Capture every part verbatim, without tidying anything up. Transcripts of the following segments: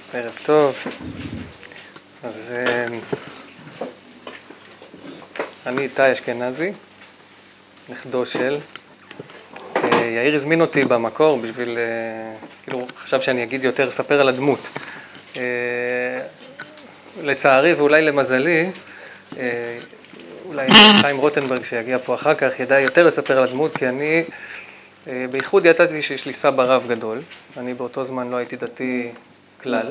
ערב טוב. אז אני איתי אשכנזי, נכדו של. יאיר הזמין אותי במקור בשביל, כאילו חשב שאני אגיד יותר, ספר על הדמות. לצערי ואולי למזלי, אולי חיים רוטנברג שיגיע פה אחר כך ידע יותר לספר על הדמות, כי אני בייחוד ידעתי שיש לי סבא רב גדול. אני באותו זמן לא הייתי דתי כלל.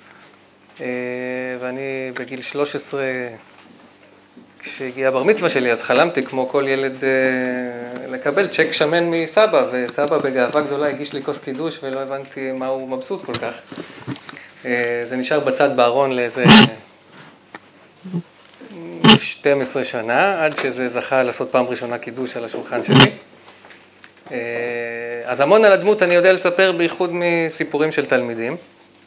ואני בגיל שלוש עשרה, כשהגיע הבר מצווה שלי, אז חלמתי כמו כל ילד לקבל צ'ק שמן מסבא, וסבא בגאווה גדולה הגיש לי כוס קידוש ולא הבנתי מה הוא מבסוט כל כך. זה נשאר בצד בארון לאיזה שתים עשרה שנה, עד שזה זכה לעשות פעם ראשונה קידוש על השולחן שלי. אז המון על הדמות אני יודע לספר בייחוד מסיפורים של תלמידים.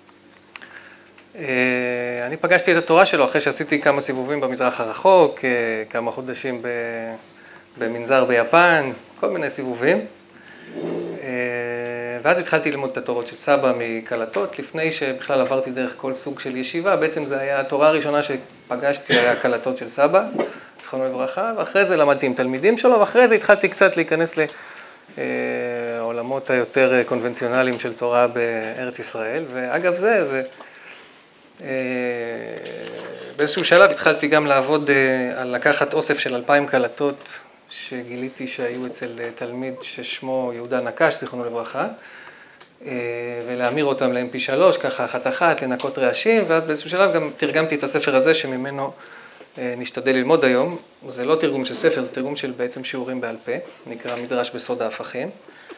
אני פגשתי את התורה שלו אחרי שעשיתי כמה סיבובים במזרח הרחוק, כמה חודשים במנזר ביפן, כל מיני סיבובים. ואז התחלתי ללמוד את התורות של סבא מקלטות, לפני שבכלל עברתי דרך כל סוג של ישיבה. בעצם זה היה התורה הראשונה שפגשתי, היה קלטות של סבא, זכרונו לברכה, ואחרי זה למדתי עם תלמידים שלו, ואחרי זה התחלתי קצת להיכנס לעולמות היותר קונבנציונליים של תורה בארץ ישראל. ואגב זה, זה באיזשהו שלב התחלתי גם לעבוד על לקחת אוסף של אלפיים קלטות שגיליתי שהיו אצל תלמיד ששמו יהודה נקש, זכרונו לברכה, ולהמיר אותם ל-אם פי שלוש, ככה אחת אחת, לנקות רעשים, ואז באיזשהו שלב גם תרגמתי את הספר הזה שממנו נשתדל ללמוד היום. זה לא תרגום של ספר, זה תרגום של בעצם שיעורים בעל פה, נקרא מדרש בסוד ההפכים.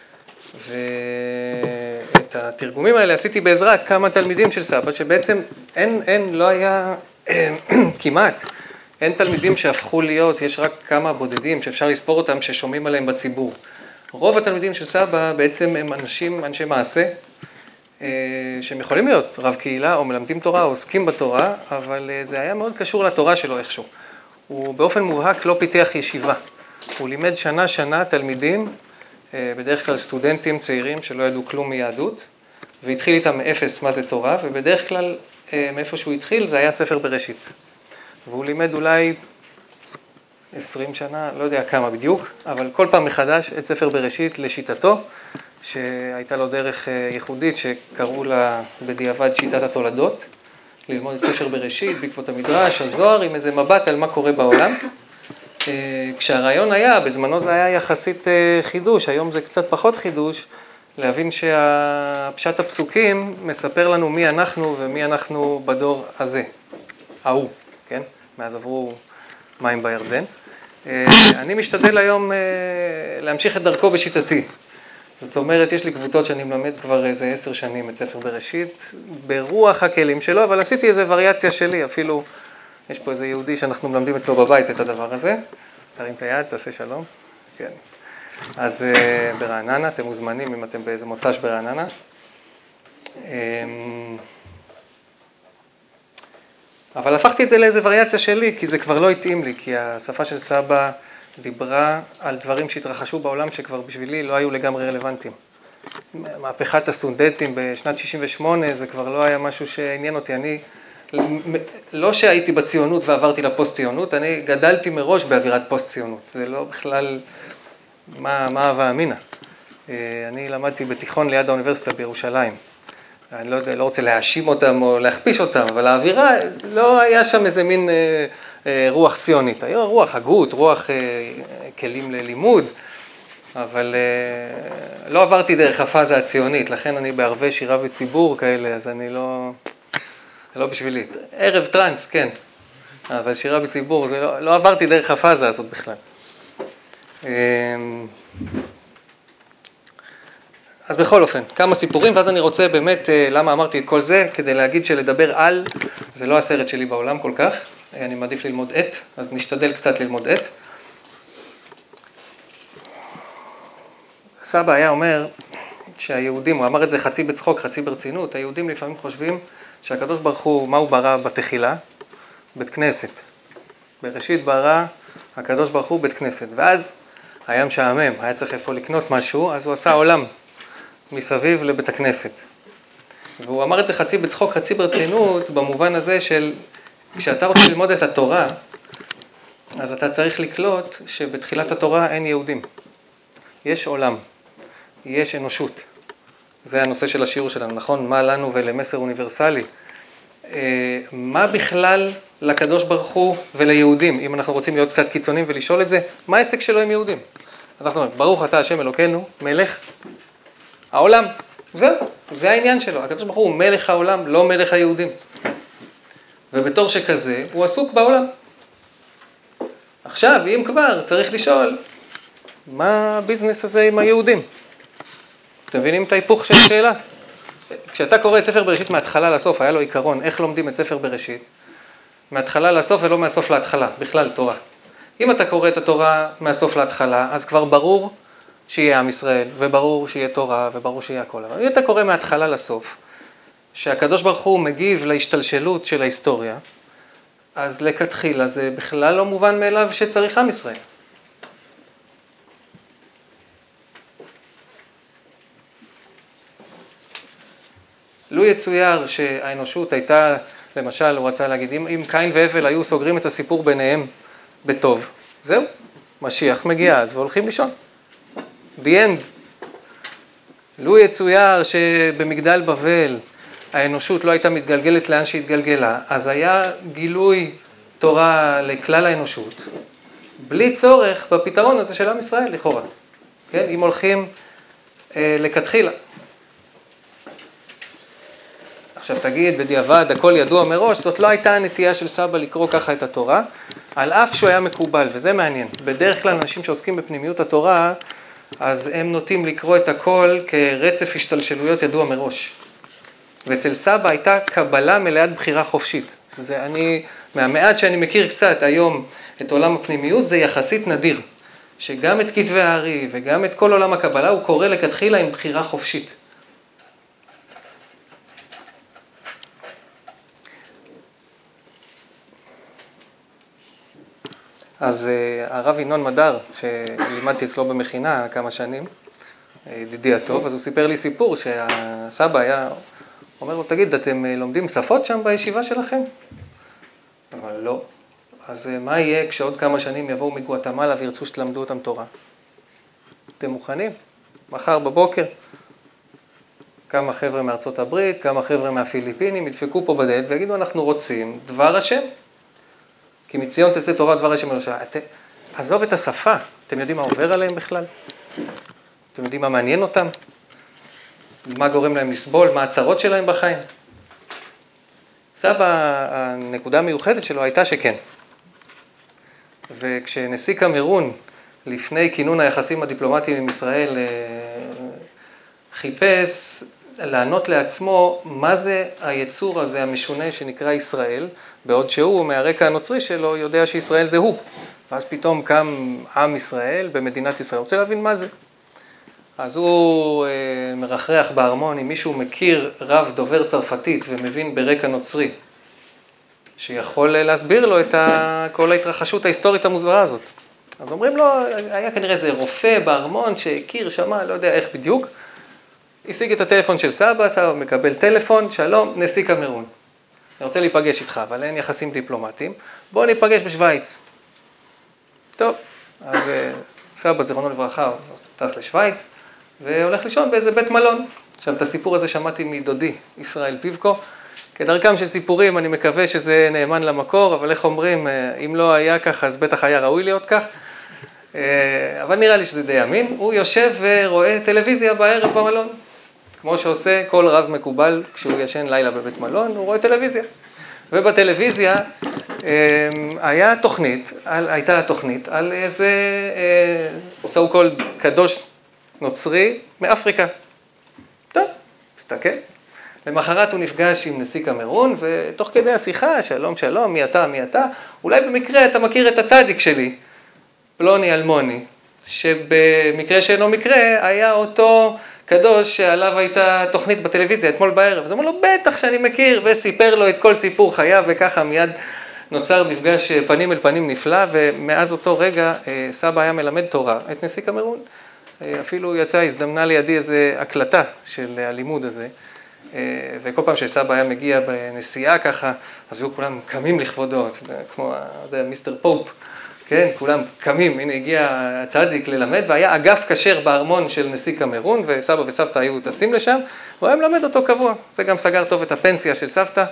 ואת התרגומים האלה עשיתי בעזרת כמה תלמידים של סבא, שבעצם אין, אין, לא היה כמעט, אין תלמידים שהפכו להיות, יש רק כמה בודדים שאפשר לספור אותם ששומעים עליהם בציבור. רוב התלמידים של סבא בעצם הם אנשים, אנשי מעשה, שהם יכולים להיות רב קהילה או מלמדים תורה או עוסקים בתורה, אבל זה היה מאוד קשור לתורה שלו איכשהו. הוא באופן מובהק לא פיתח ישיבה. הוא לימד שנה שנה תלמידים, בדרך כלל סטודנטים צעירים שלא ידעו כלום מיהדות, והתחיל איתם מאפס מה זה תורה, ובדרך כלל מאיפה שהוא התחיל זה היה ספר בראשית. והוא לימד אולי עשרים שנה, לא יודע כמה בדיוק, אבל כל פעם מחדש את ספר בראשית לשיטתו, שהייתה לו דרך ייחודית שקראו לה בדיעבד שיטת התולדות, ללמוד את ספר בראשית בעקבות המדרש, הזוהר, עם איזה מבט על מה קורה בעולם. כשהרעיון היה, בזמנו זה היה יחסית חידוש, היום זה קצת פחות חידוש, להבין שהפשט הפסוקים מספר לנו מי אנחנו ומי אנחנו בדור הזה, ההוא, כן? מאז עברו מים בירדן. אני משתדל היום להמשיך את דרכו בשיטתי. זאת אומרת, יש לי קבוצות שאני מלמד כבר איזה עשר שנים את ספר בראשית, ברוח הכלים שלו, אבל עשיתי איזה וריאציה שלי, אפילו יש פה איזה יהודי שאנחנו מלמדים אצלו בבית את הדבר הזה. תרים את היד, תעשה שלום. כן. אז ברעננה, אתם מוזמנים אם אתם באיזה מוצ"ש ברעננה. אבל הפכתי את זה לאיזה וריאציה שלי, כי זה כבר לא התאים לי, כי השפה של סבא דיברה על דברים שהתרחשו בעולם שכבר בשבילי לא היו לגמרי רלוונטיים. מהפכת הסטודנטים בשנת שישים ושמונה, זה כבר לא היה משהו שעניין אותי. אני, לא שהייתי בציונות ועברתי לפוסט-ציונות, אני גדלתי מראש באווירת פוסט-ציונות. זה לא בכלל מה, מה הווה אמינה. אני למדתי בתיכון ליד האוניברסיטה בירושלים. אני לא יודע, לא רוצה להאשים אותם או להכפיש אותם, אבל האווירה, לא היה שם איזה מין אה, אה, רוח ציונית. היה רוח הגות, רוח אה, כלים ללימוד, אבל אה, לא עברתי דרך הפאזה הציונית, לכן אני בערבי שירה וציבור כאלה, אז אני לא, זה לא בשבילי. ערב טרנס, כן, אבל שירה וציבור, זה לא, לא עברתי דרך הפאזה הזאת בכלל. אה, אז בכל אופן, כמה סיפורים, ואז אני רוצה באמת, למה אמרתי את כל זה, כדי להגיד שלדבר על, זה לא הסרט שלי בעולם כל כך, אני מעדיף ללמוד את, אז נשתדל קצת ללמוד את. סבא היה אומר שהיהודים, הוא אמר את זה חצי בצחוק, חצי ברצינות, היהודים לפעמים חושבים שהקדוש ברוך הוא, מה הוא ברא בתחילה? בית כנסת. בראשית ברא הקדוש ברוך הוא בית כנסת, ואז היה משעמם, היה צריך איפה לקנות משהו, אז הוא עשה עולם מסביב לבית הכנסת. והוא אמר את זה חצי בצחוק, חצי ברצינות, במובן הזה של כשאתה רוצה ללמוד את התורה, אז אתה צריך לקלוט שבתחילת התורה אין יהודים. יש עולם, יש אנושות. זה הנושא של השיעור שלנו, נכון? מה לנו ולמסר אוניברסלי. מה בכלל לקדוש ברוך הוא וליהודים, אם אנחנו רוצים להיות קצת קיצונים ולשאול את זה, מה העסק שלו עם יהודים? אנחנו אומרים, ברוך אתה השם אלוקינו, מלך העולם. זהו, זה העניין שלו. הקדוש ברוך הוא מלך העולם, לא מלך היהודים. ובתור שכזה, הוא עסוק בעולם. עכשיו, אם כבר, צריך לשאול, מה הביזנס הזה עם היהודים? אתם מבינים את ההיפוך של השאלה? כשאתה קורא את ספר בראשית מההתחלה לסוף, היה לו עיקרון, איך לומדים את ספר בראשית? מההתחלה לסוף ולא מהסוף להתחלה, בכלל תורה. אם אתה קורא את התורה מהסוף להתחלה, אז כבר ברור שיהיה עם ישראל, וברור שיהיה תורה, וברור שיהיה הכל. אבל אם אתה קורא מההתחלה לסוף, שהקדוש ברוך הוא מגיב להשתלשלות של ההיסטוריה, אז לכתחילה זה בכלל לא מובן מאליו שצריך עם ישראל. לו יצויר שהאנושות הייתה, למשל, הוא רצה להגיד, אם, אם קין והבל היו סוגרים את הסיפור ביניהם בטוב, זהו, משיח מגיע אז והולכים לישון. The end. לו יצויר שבמגדל בבל האנושות לא הייתה מתגלגלת לאן שהתגלגלה, אז היה גילוי תורה לכלל האנושות, בלי צורך בפתרון הזה של עם ישראל, לכאורה. כן? אם הולכים אה, לכתחילה. עכשיו תגיד, בדיעבד, הכל ידוע מראש, זאת לא הייתה הנטייה של סבא לקרוא ככה את התורה, על אף שהוא היה מקובל, וזה מעניין. בדרך כלל אנשים שעוסקים בפנימיות התורה, אז הם נוטים לקרוא את הכל כרצף השתלשלויות ידוע מראש. ואצל סבא הייתה קבלה מלאת בחירה חופשית. זה אני, מהמעט שאני מכיר קצת היום את עולם הפנימיות, זה יחסית נדיר. שגם את כתבי הארי וגם את כל עולם הקבלה הוא קורא לכתחילה עם בחירה חופשית. אז הרב ינון מדר, שלימדתי אצלו במכינה כמה שנים, ידידי הטוב, אז הוא סיפר לי סיפור שהסבא היה, אומר לו, תגיד, אתם לומדים שפות שם בישיבה שלכם? אבל לא. אז מה יהיה כשעוד כמה שנים יבואו מגואטמלה וירצו שתלמדו אותם תורה? אתם מוכנים? מחר בבוקר, כמה חבר'ה מארצות הברית, כמה חבר'ה מהפיליפינים, ידפקו פה בדלת ויגידו, אנחנו רוצים דבר השם. כי מציון תצא תורה דבר השם אלושה. עזוב את השפה, אתם יודעים מה עובר עליהם בכלל? אתם יודעים מה מעניין אותם? מה גורם להם לסבול? מה הצרות שלהם בחיים? סבא, הנקודה המיוחדת שלו הייתה שכן. וכשנשיא קמרון, לפני כינון היחסים הדיפלומטיים עם ישראל, חיפש לענות לעצמו מה זה היצור הזה המשונה שנקרא ישראל, בעוד שהוא מהרקע הנוצרי שלו יודע שישראל זה הוא. ואז פתאום קם עם ישראל במדינת ישראל, רוצה להבין מה זה. אז הוא אה, מרחרח בארמון, אם מישהו מכיר רב דובר צרפתית ומבין ברקע נוצרי, שיכול להסביר לו את ה... כל ההתרחשות ההיסטורית המוזרה הזאת. אז אומרים לו, היה כנראה איזה רופא בארמון שהכיר, שמע, לא יודע איך בדיוק, השיג את הטלפון של סבא, סבא מקבל טלפון, שלום, נשיא קמרון. אני רוצה להיפגש איתך, אבל אין יחסים דיפלומטיים. בואו ניפגש בשוויץ. טוב, אז סבא זיכרונו לברכה, טס לשוויץ, והולך לישון באיזה בית מלון. עכשיו, את הסיפור הזה שמעתי מדודי, ישראל פיבקו. כדרכם של סיפורים, אני מקווה שזה נאמן למקור, אבל איך אומרים, אם לא היה כך, אז בטח היה ראוי להיות כך. אבל נראה לי שזה די אמין. הוא יושב ורואה טלוויזיה בערב במלון. כמו שעושה כל רב מקובל כשהוא ישן לילה בבית מלון, הוא רואה טלוויזיה. ובטלוויזיה היה תוכנית, הייתה תוכנית על איזה so called קדוש נוצרי מאפריקה. טוב, תסתכל. למחרת הוא נפגש עם נשיא קמרון, ותוך כדי השיחה, שלום שלום, מי אתה, מי אתה, אולי במקרה אתה מכיר את הצדיק שלי, פלוני אלמוני, שבמקרה שאינו מקרה היה אותו קדוש שעליו הייתה תוכנית בטלוויזיה אתמול בערב. אז אמר לו, בטח שאני מכיר, וסיפר לו את כל סיפור חייו, וככה מיד נוצר מפגש פנים אל פנים נפלא, ומאז אותו רגע סבא היה מלמד תורה את נשיא קמרון. אפילו יצאה, הזדמנה לידי איזו הקלטה של הלימוד הזה, וכל פעם שסבא היה מגיע בנסיעה ככה, אז היו כולם קמים לכבודו, כמו מיסטר פופ, כן, כולם קמים, הנה הגיע הצדיק ללמד, והיה אגף כשר בארמון של נשיא קמרון, וסבא וסבתא היו טסים לשם, והוא היה מלמד אותו קבוע, זה גם סגר טוב את הפנסיה של סבתא,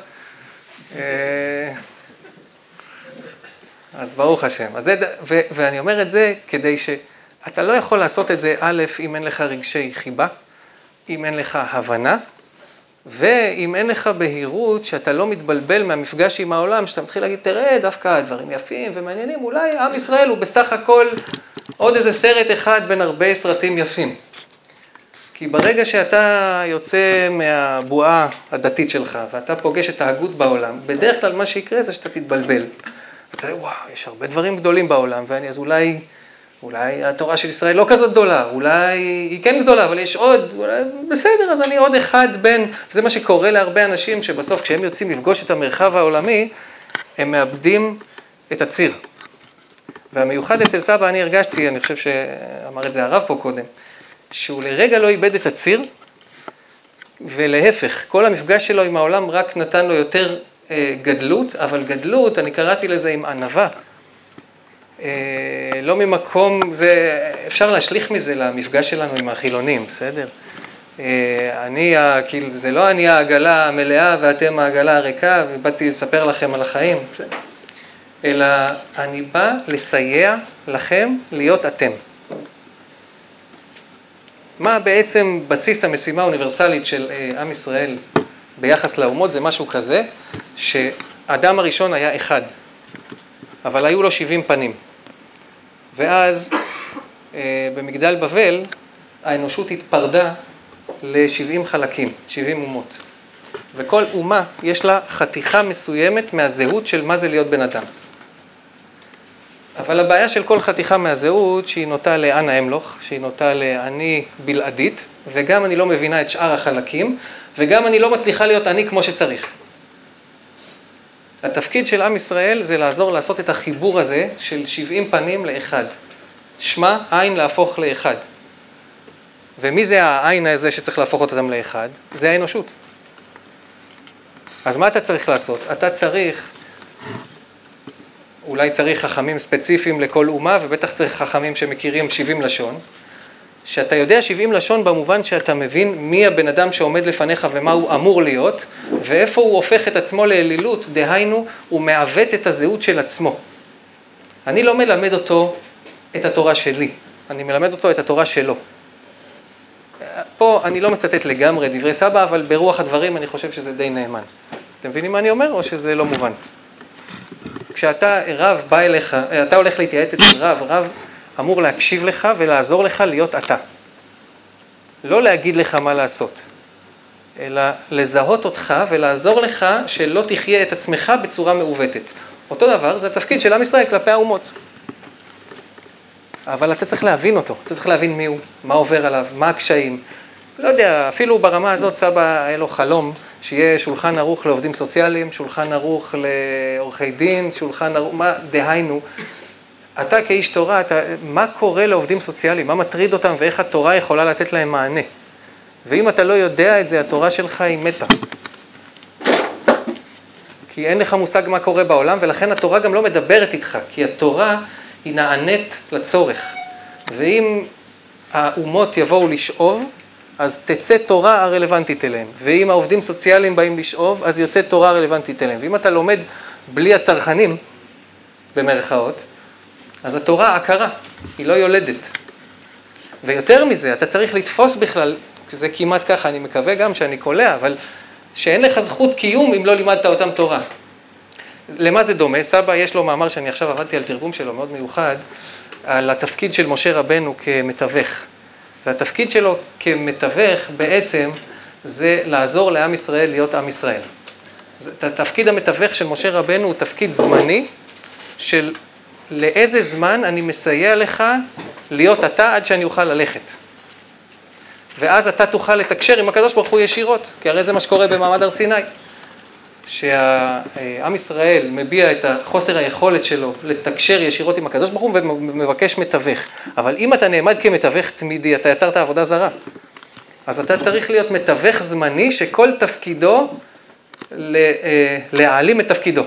אז ברוך השם. אז זה, ו, ואני אומר את זה כדי שאתה לא יכול לעשות את זה, א', אם אין לך רגשי חיבה, אם אין לך הבנה, ואם אין לך בהירות שאתה לא מתבלבל מהמפגש עם העולם, שאתה מתחיל להגיד, תראה, דווקא דברים יפים ומעניינים, אולי עם ישראל הוא בסך הכל עוד איזה סרט אחד בין הרבה סרטים יפים. כי ברגע שאתה יוצא מהבועה הדתית שלך, ואתה פוגש את ההגות בעולם, בדרך כלל מה שיקרה זה שאתה תתבלבל. אתה אומר, וואו, יש הרבה דברים גדולים בעולם, ואני אז אולי, אולי התורה של ישראל לא כזאת גדולה, אולי היא כן גדולה, אבל יש עוד, אולי, בסדר, אז אני עוד אחד בין, זה מה שקורה להרבה אנשים, שבסוף כשהם יוצאים לפגוש את המרחב העולמי, הם מאבדים את הציר. והמיוחד אצל סבא אני הרגשתי, אני חושב שאמר את זה הרב פה קודם, שהוא לרגע לא איבד את הציר, ולהפך, כל המפגש שלו עם העולם רק נתן לו יותר אה, גדלות, אבל גדלות, אני קראתי לזה עם ענווה, אה, לא ממקום, זה, אפשר להשליך מזה למפגש שלנו עם החילונים, בסדר? אה, אני, כאילו, זה לא אני העגלה המלאה ואתם העגלה הריקה, ובאתי לספר לכם על החיים, בסדר? אלא אני בא לסייע לכם להיות אתם. מה בעצם בסיס המשימה האוניברסלית של עם ישראל ביחס לאומות? זה משהו כזה, שהאדם הראשון היה אחד, אבל היו לו שבעים פנים. ואז במגדל בבל האנושות התפרדה ל-שבעים חלקים, שבעים אומות. וכל אומה יש לה חתיכה מסוימת מהזהות של מה זה להיות בן אדם. אבל הבעיה של כל חתיכה מהזהות שהיא נוטה לאנה אמלוך, שהיא נוטה לאני בלעדית, וגם אני לא מבינה את שאר החלקים, וגם אני לא מצליחה להיות אני כמו שצריך. התפקיד של עם ישראל זה לעזור לעשות את החיבור הזה של שבעים פנים לאחד. שמה עין להפוך לאחד. ומי זה העין הזה שצריך להפוך אותם לאחד? זה האנושות. אז מה אתה צריך לעשות? אתה צריך... אולי צריך חכמים ספציפיים לכל אומה, ובטח צריך חכמים שמכירים שבעים לשון, שאתה יודע שבעים לשון במובן שאתה מבין מי הבן אדם שעומד לפניך ומה הוא אמור להיות, ואיפה הוא הופך את עצמו לאלילות, דהיינו, הוא מעוות את הזהות של עצמו. אני לא מלמד אותו את התורה שלי, אני מלמד אותו את התורה שלו. פה אני לא מצטט לגמרי דברי סבא, אבל ברוח הדברים אני חושב שזה די נאמן. אתם מבינים מה אני אומר או שזה לא מובן? כשאתה רב בא אליך, אתה הולך להתייעץ אצל רב, רב אמור להקשיב לך ולעזור לך להיות אתה. לא להגיד לך מה לעשות, אלא לזהות אותך ולעזור לך שלא תחיה את עצמך בצורה מעוותת. אותו דבר, זה התפקיד של עם ישראל כלפי האומות. אבל אתה צריך להבין אותו, אתה צריך להבין מי הוא, מה עובר עליו, מה הקשיים. לא יודע, אפילו ברמה הזאת סבא היה לו חלום שיהיה שולחן ערוך לעובדים סוציאליים, שולחן ערוך לעורכי דין, שולחן ערוך, מה דהיינו, אתה כאיש תורה, אתה, מה קורה לעובדים סוציאליים, מה מטריד אותם ואיך התורה יכולה לתת להם מענה. ואם אתה לא יודע את זה, התורה שלך היא מתה. כי אין לך מושג מה קורה בעולם, ולכן התורה גם לא מדברת איתך, כי התורה היא נענית לצורך. ואם האומות יבואו לשאוב, אז תצא תורה הרלוונטית אליהם. ואם העובדים סוציאליים באים לשאוב, אז יוצא תורה הרלוונטית אליהם. ואם אתה לומד בלי הצרכנים, במרכאות, אז התורה עקרה, היא לא יולדת. ויותר מזה, אתה צריך לתפוס בכלל, זה כמעט ככה, אני מקווה גם שאני קולע, אבל שאין לך זכות קיום אם לא לימדת אותם תורה. למה זה דומה? סבא יש לו מאמר שאני עכשיו עבדתי על תרגום שלו, מאוד מיוחד, על התפקיד של משה רבנו כמתווך. והתפקיד שלו כמתווך בעצם זה לעזור לעם ישראל להיות עם ישראל. התפקיד המתווך של משה רבנו הוא תפקיד זמני של לאיזה זמן אני מסייע לך להיות אתה עד שאני אוכל ללכת. ואז אתה תוכל לתקשר עם הקדוש ברוך הוא ישירות, כי הרי זה מה שקורה במעמד הר סיני. שהעם ישראל מביע את חוסר היכולת שלו לתקשר ישירות עם הקדוש ברוך הוא ומבקש מתווך. אבל אם אתה נעמד כמתווך תמידי, אתה יצרת עבודה זרה. אז אתה צריך להיות מתווך זמני שכל תפקידו להעלים את תפקידו.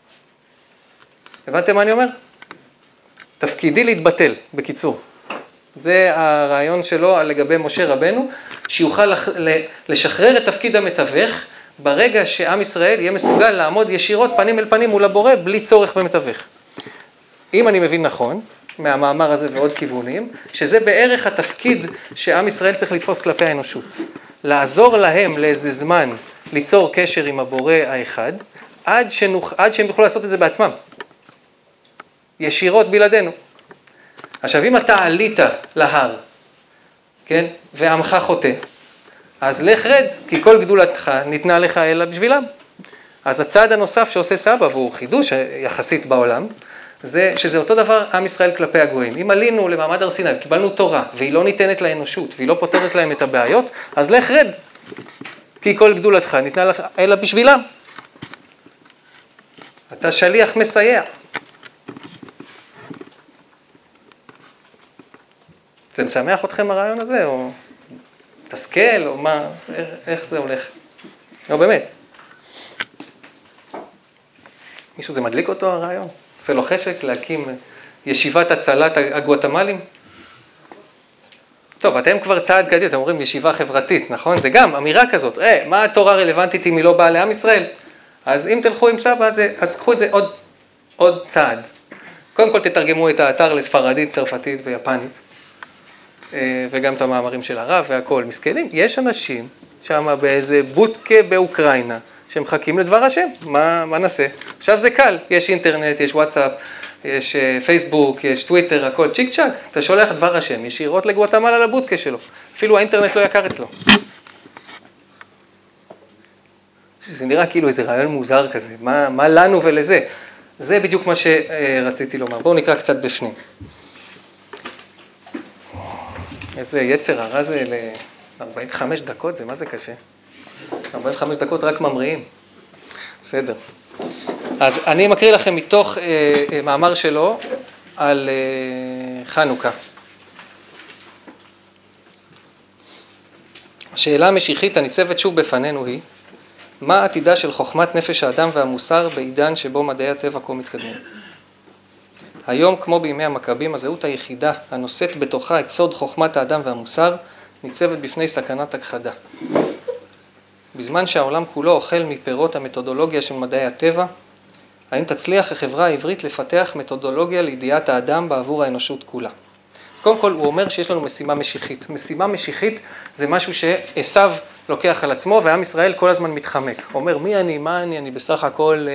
הבנתם מה אני אומר? תפקידי להתבטל, בקיצור. זה הרעיון שלו לגבי משה רבנו, שיוכל לשחרר את תפקיד המתווך, ברגע שעם ישראל יהיה מסוגל לעמוד ישירות פנים אל פנים מול הבורא, בלי צורך במתווך. אם אני מבין נכון, מהמאמר הזה ועוד כיוונים, שזה בערך התפקיד שעם ישראל צריך לתפוס כלפי האנושות. לעזור להם לאיזה זמן ליצור קשר עם הבורא האחד, עד, שנוח, עד שהם יוכלו לעשות את זה בעצמם. ישירות בלעדינו. עכשיו, אם אתה עלית להר, כן, ועמך חוטא, אז לך רד, כי כל גדולתך ניתנה לך אלא בשבילם. אז הצעד הנוסף שעושה סבא, והוא חידוש יחסית בעולם, זה שזה אותו דבר עם ישראל כלפי הגויים. אם עלינו למעמד הר סיני, קיבלנו תורה, והיא לא ניתנת לאנושות, והיא לא פותרת להם את הבעיות, אז לך רד, כי כל גדולתך ניתנה לך אלא בשבילם. אתה שליח מסייע. זה משמח אתכם הרעיון הזה, או תסכל, או מה, איך, איך זה הולך? לא, באמת. מישהו זה מדליק אותו הרעיון? עושה לו חשק להקים ישיבת הצלת הגואטמלים? טוב, אתם כבר צעד קדימה, אתם אומרים ישיבה חברתית, נכון? זה גם אמירה כזאת. אה, מה התורה רלוונטית אם היא לא באה לעם ישראל? אז אם תלכו עם סבא, אז, אז קחו את זה עוד, עוד צעד. קודם כל תתרגמו את האתר לספרדית, צרפתית ויפנית. וגם את המאמרים של הרב והכל מסכנים. יש אנשים שם באיזה בוטקה באוקראינה שמחכים לדבר השם. מה, מה נעשה? עכשיו זה קל. יש אינטרנט, יש וואטסאפ, יש פייסבוק, יש טוויטר, הכל צ'יק צ'ק. אתה שולח דבר השם ישירות לגואטמלה לבוטקה שלו. אפילו האינטרנט לא יקר אצלו. זה נראה כאילו איזה רעיון מוזר כזה. מה, מה לנו ולזה? זה בדיוק מה שרציתי לומר. בואו נקרא קצת בפנים. איזה יצר הרע זה ל-ארבעים וחמש דקות, זה מה זה קשה? ארבעים וחמש דקות רק ממריאים. בסדר. אז אני מקריא לכם מתוך אה, אה, מאמר שלו על אה, חנוכה. השאלה המשיחית הניצבת שוב בפנינו היא, מה עתידה של חוכמת נפש האדם והמוסר בעידן שבו מדעי הטבע כה מתקדמים? היום, כמו בימי המכבים, הזהות היחידה הנושאת בתוכה את סוד חוכמת האדם והמוסר, ניצבת בפני סכנת הכחדה. בזמן שהעולם כולו אוכל מפירות המתודולוגיה של מדעי הטבע, האם תצליח החברה העברית לפתח מתודולוגיה לידיעת האדם בעבור האנושות כולה? אז קודם כל הוא אומר שיש לנו משימה משיחית. משימה משיחית זה משהו שעשיו לוקח על עצמו, ועם ישראל כל הזמן מתחמק. הוא אומר, מי אני, מה אני, אני בסך הכל...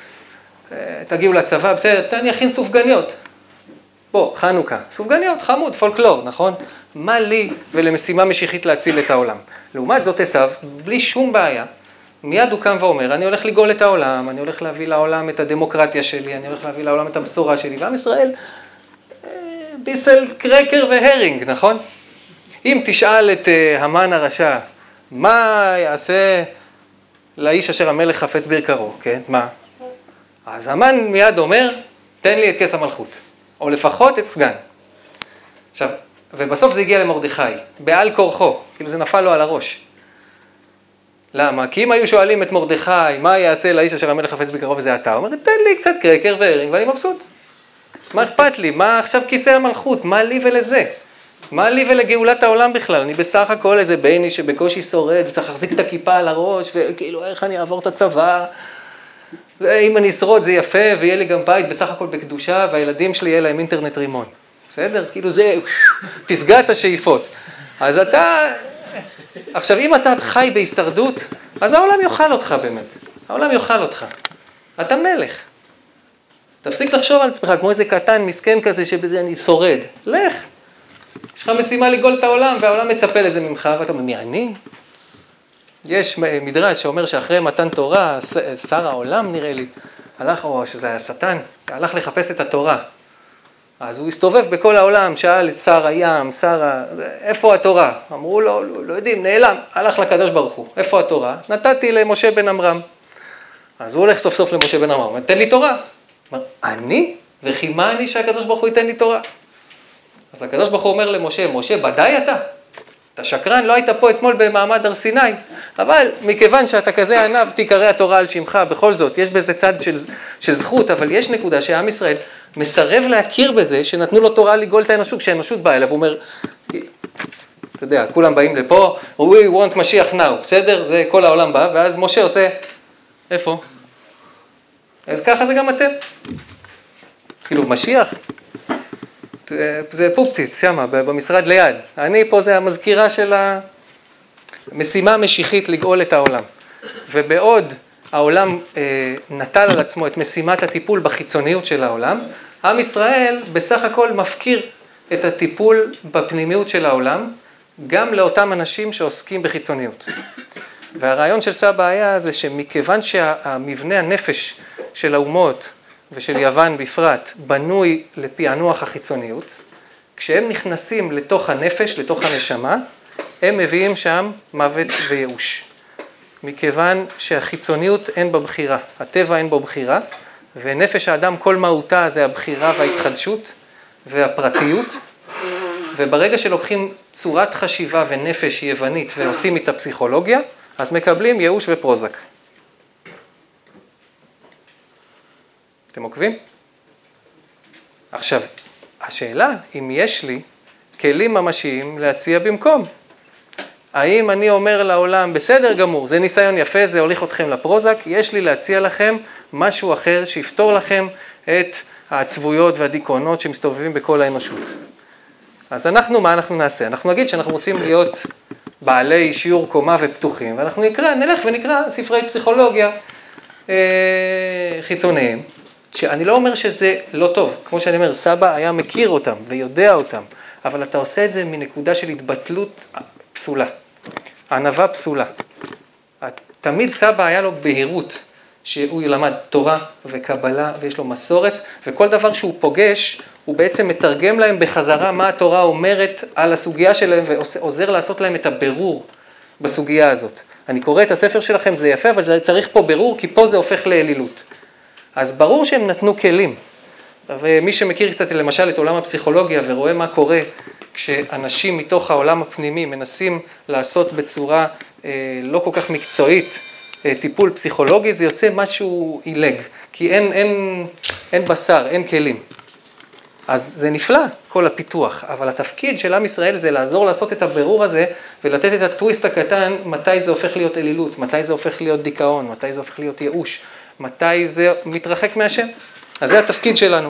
תגיעו לצבא, בסדר, תן לי הכין סופגניות. בוא, חנוכה, סופגניות, חמוד, פולקלור, נכון? מה לי ולמשימה משיחית להציל את העולם? לעומת זאת עשיו, בלי שום בעיה, מיד הוא קם ואומר, אני הולך לגאול את העולם, אני הולך להביא לעולם את הדמוקרטיה שלי, אני הולך להביא לעולם את המסורה שלי, ועם ישראל, ביסל קרקר והרינג, נכון? אם תשאל את המן הרשע, מה יעשה לאיש אשר המלך חפץ ביקרו, כן? מה? אז המן מיד אומר, תן לי את כס המלכות, או לפחות את סגן. עכשיו, ובסוף זה הגיע למרדכי, בעל כורחו, כאילו זה נפל לו על הראש. למה? כי אם היו שואלים את מרדכי, מה יעשה לאיש אשר המלך חפץ ביקרו וזה אתה? הוא אומר, תן לי קצת קרקר והרינג ואני מבסוט. מה אכפת לי? מה עכשיו כיסא המלכות? מה לי ולזה? מה לי ולגאולת העולם בכלל? אני בסך הכל איזה בייני שבקושי שורד, וצריך להחזיק את הכיפה על הראש, וכאילו איך אני אעבור את הצבא? ואם אני אשרוד זה יפה, ויהיה לי גם בית בסך הכל בקדושה, והילדים שלי יהיה להם אינטרנט רימון. בסדר? כאילו זה פסגת השאיפות. אז אתה, עכשיו אם אתה חי בהישרדות, אז העולם יאכל אותך באמת. העולם יאכל אותך. אתה מלך. תפסיק לחשוב על עצמך כמו איזה קטן מסכן כזה שבזה אני שורד. לך. יש לך משימה לגאול את העולם, והעולם מצפה לזה ממך, ואתה אומר, מי אני? יש מדרש שאומר שאחרי מתן תורה, שר העולם נראה לי, הלך, או שזה היה שטן, הלך לחפש את התורה. אז הוא הסתובב בכל העולם, שאל את שר הים, שר ה... איפה התורה? אמרו לו, לא, לא יודעים, נעלם. הלך לקדוש ברוך הוא, איפה התורה? נתתי למשה בן אמרם. אז הוא הולך סוף סוף למשה בן אמרם, תן לי תורה. אומר, אני? וכי מה אני שהקדוש ברוך הוא ייתן לי תורה? אז הקדוש ברוך הוא אומר למשה, משה, ודאי אתה. אתה שקרן, לא היית פה אתמול במעמד הר סיני, אבל מכיוון שאתה כזה ענב, תיקרא התורה על שמך, בכל זאת, יש בזה צד של, של זכות, אבל יש נקודה שעם ישראל מסרב להכיר בזה, שנתנו לו תורה לגאול את האנושות, כשהאנושות באה אליו, הוא אומר, אתה יודע, כולם באים לפה, we want משיח now, בסדר? זה כל העולם בא, ואז משה עושה, איפה? אז ככה זה גם אתם. כאילו, משיח, זה פופטיץ, שמה, במשרד ליד. אני פה זה המזכירה של המשימה המשיחית לגאול את העולם. ובעוד העולם אה, נטל על עצמו את משימת הטיפול בחיצוניות של העולם, עם ישראל בסך הכל מפקיר את הטיפול בפנימיות של העולם, גם לאותם אנשים שעוסקים בחיצוניות. והרעיון של סבא היה זה שמכיוון שהמבנה הנפש של האומות ושל יוון בפרט בנוי לפענוח החיצוניות, כשהם נכנסים לתוך הנפש, לתוך הנשמה, הם מביאים שם מוות וייאוש. מכיוון שהחיצוניות אין בה בחירה, הטבע אין בו בחירה, ונפש האדם כל מהותה זה הבחירה וההתחדשות והפרטיות, וברגע שלוקחים צורת חשיבה ונפש יוונית ועושים איתה פסיכולוגיה, אז מקבלים ייאוש ופרוזק. אתם עוקבים? עכשיו, השאלה, אם יש לי כלים ממשיים להציע במקום, האם אני אומר לעולם, בסדר גמור, זה ניסיון יפה, זה הוליך אתכם לפרוזק, יש לי להציע לכם משהו אחר שיפתור לכם את העצבויות והדיכאונות שמסתובבים בכל האנושות. אז אנחנו, מה אנחנו נעשה? אנחנו נגיד שאנחנו רוצים להיות בעלי שיעור קומה ופתוחים, ואנחנו נקרא, נלך ונקרא ספרי פסיכולוגיה אה, חיצוניים, שאני לא אומר שזה לא טוב, כמו שאני אומר, סבא היה מכיר אותם ויודע אותם, אבל אתה עושה את זה מנקודה של התבטלות פסולה, ענווה פסולה. תמיד סבא היה לו בהירות, שהוא ילמד תורה וקבלה ויש לו מסורת, וכל דבר שהוא פוגש, הוא בעצם מתרגם להם בחזרה מה התורה אומרת על הסוגיה שלהם, ועוזר לעשות להם את הבירור בסוגיה הזאת. אני קורא את הספר שלכם, זה יפה, אבל צריך פה בירור, כי פה זה הופך לאלילות. אז ברור שהם נתנו כלים, ומי שמכיר קצת למשל את עולם הפסיכולוגיה ורואה מה קורה, כשאנשים מתוך העולם הפנימי מנסים לעשות בצורה אה, לא כל כך מקצועית, טיפול פסיכולוגי, זה יוצא משהו אילג, כי אין, אין, אין בשר, אין כלים. אז זה נפלא, כל הפיתוח, אבל התפקיד של עם ישראל זה לעזור לעשות את הבירור הזה, ולתת את הטוויסט הקטן, מתי זה הופך להיות אלילות, מתי זה הופך להיות דיכאון, מתי זה הופך להיות ייאוש, מתי זה מתרחק מהשם. אז זה התפקיד שלנו.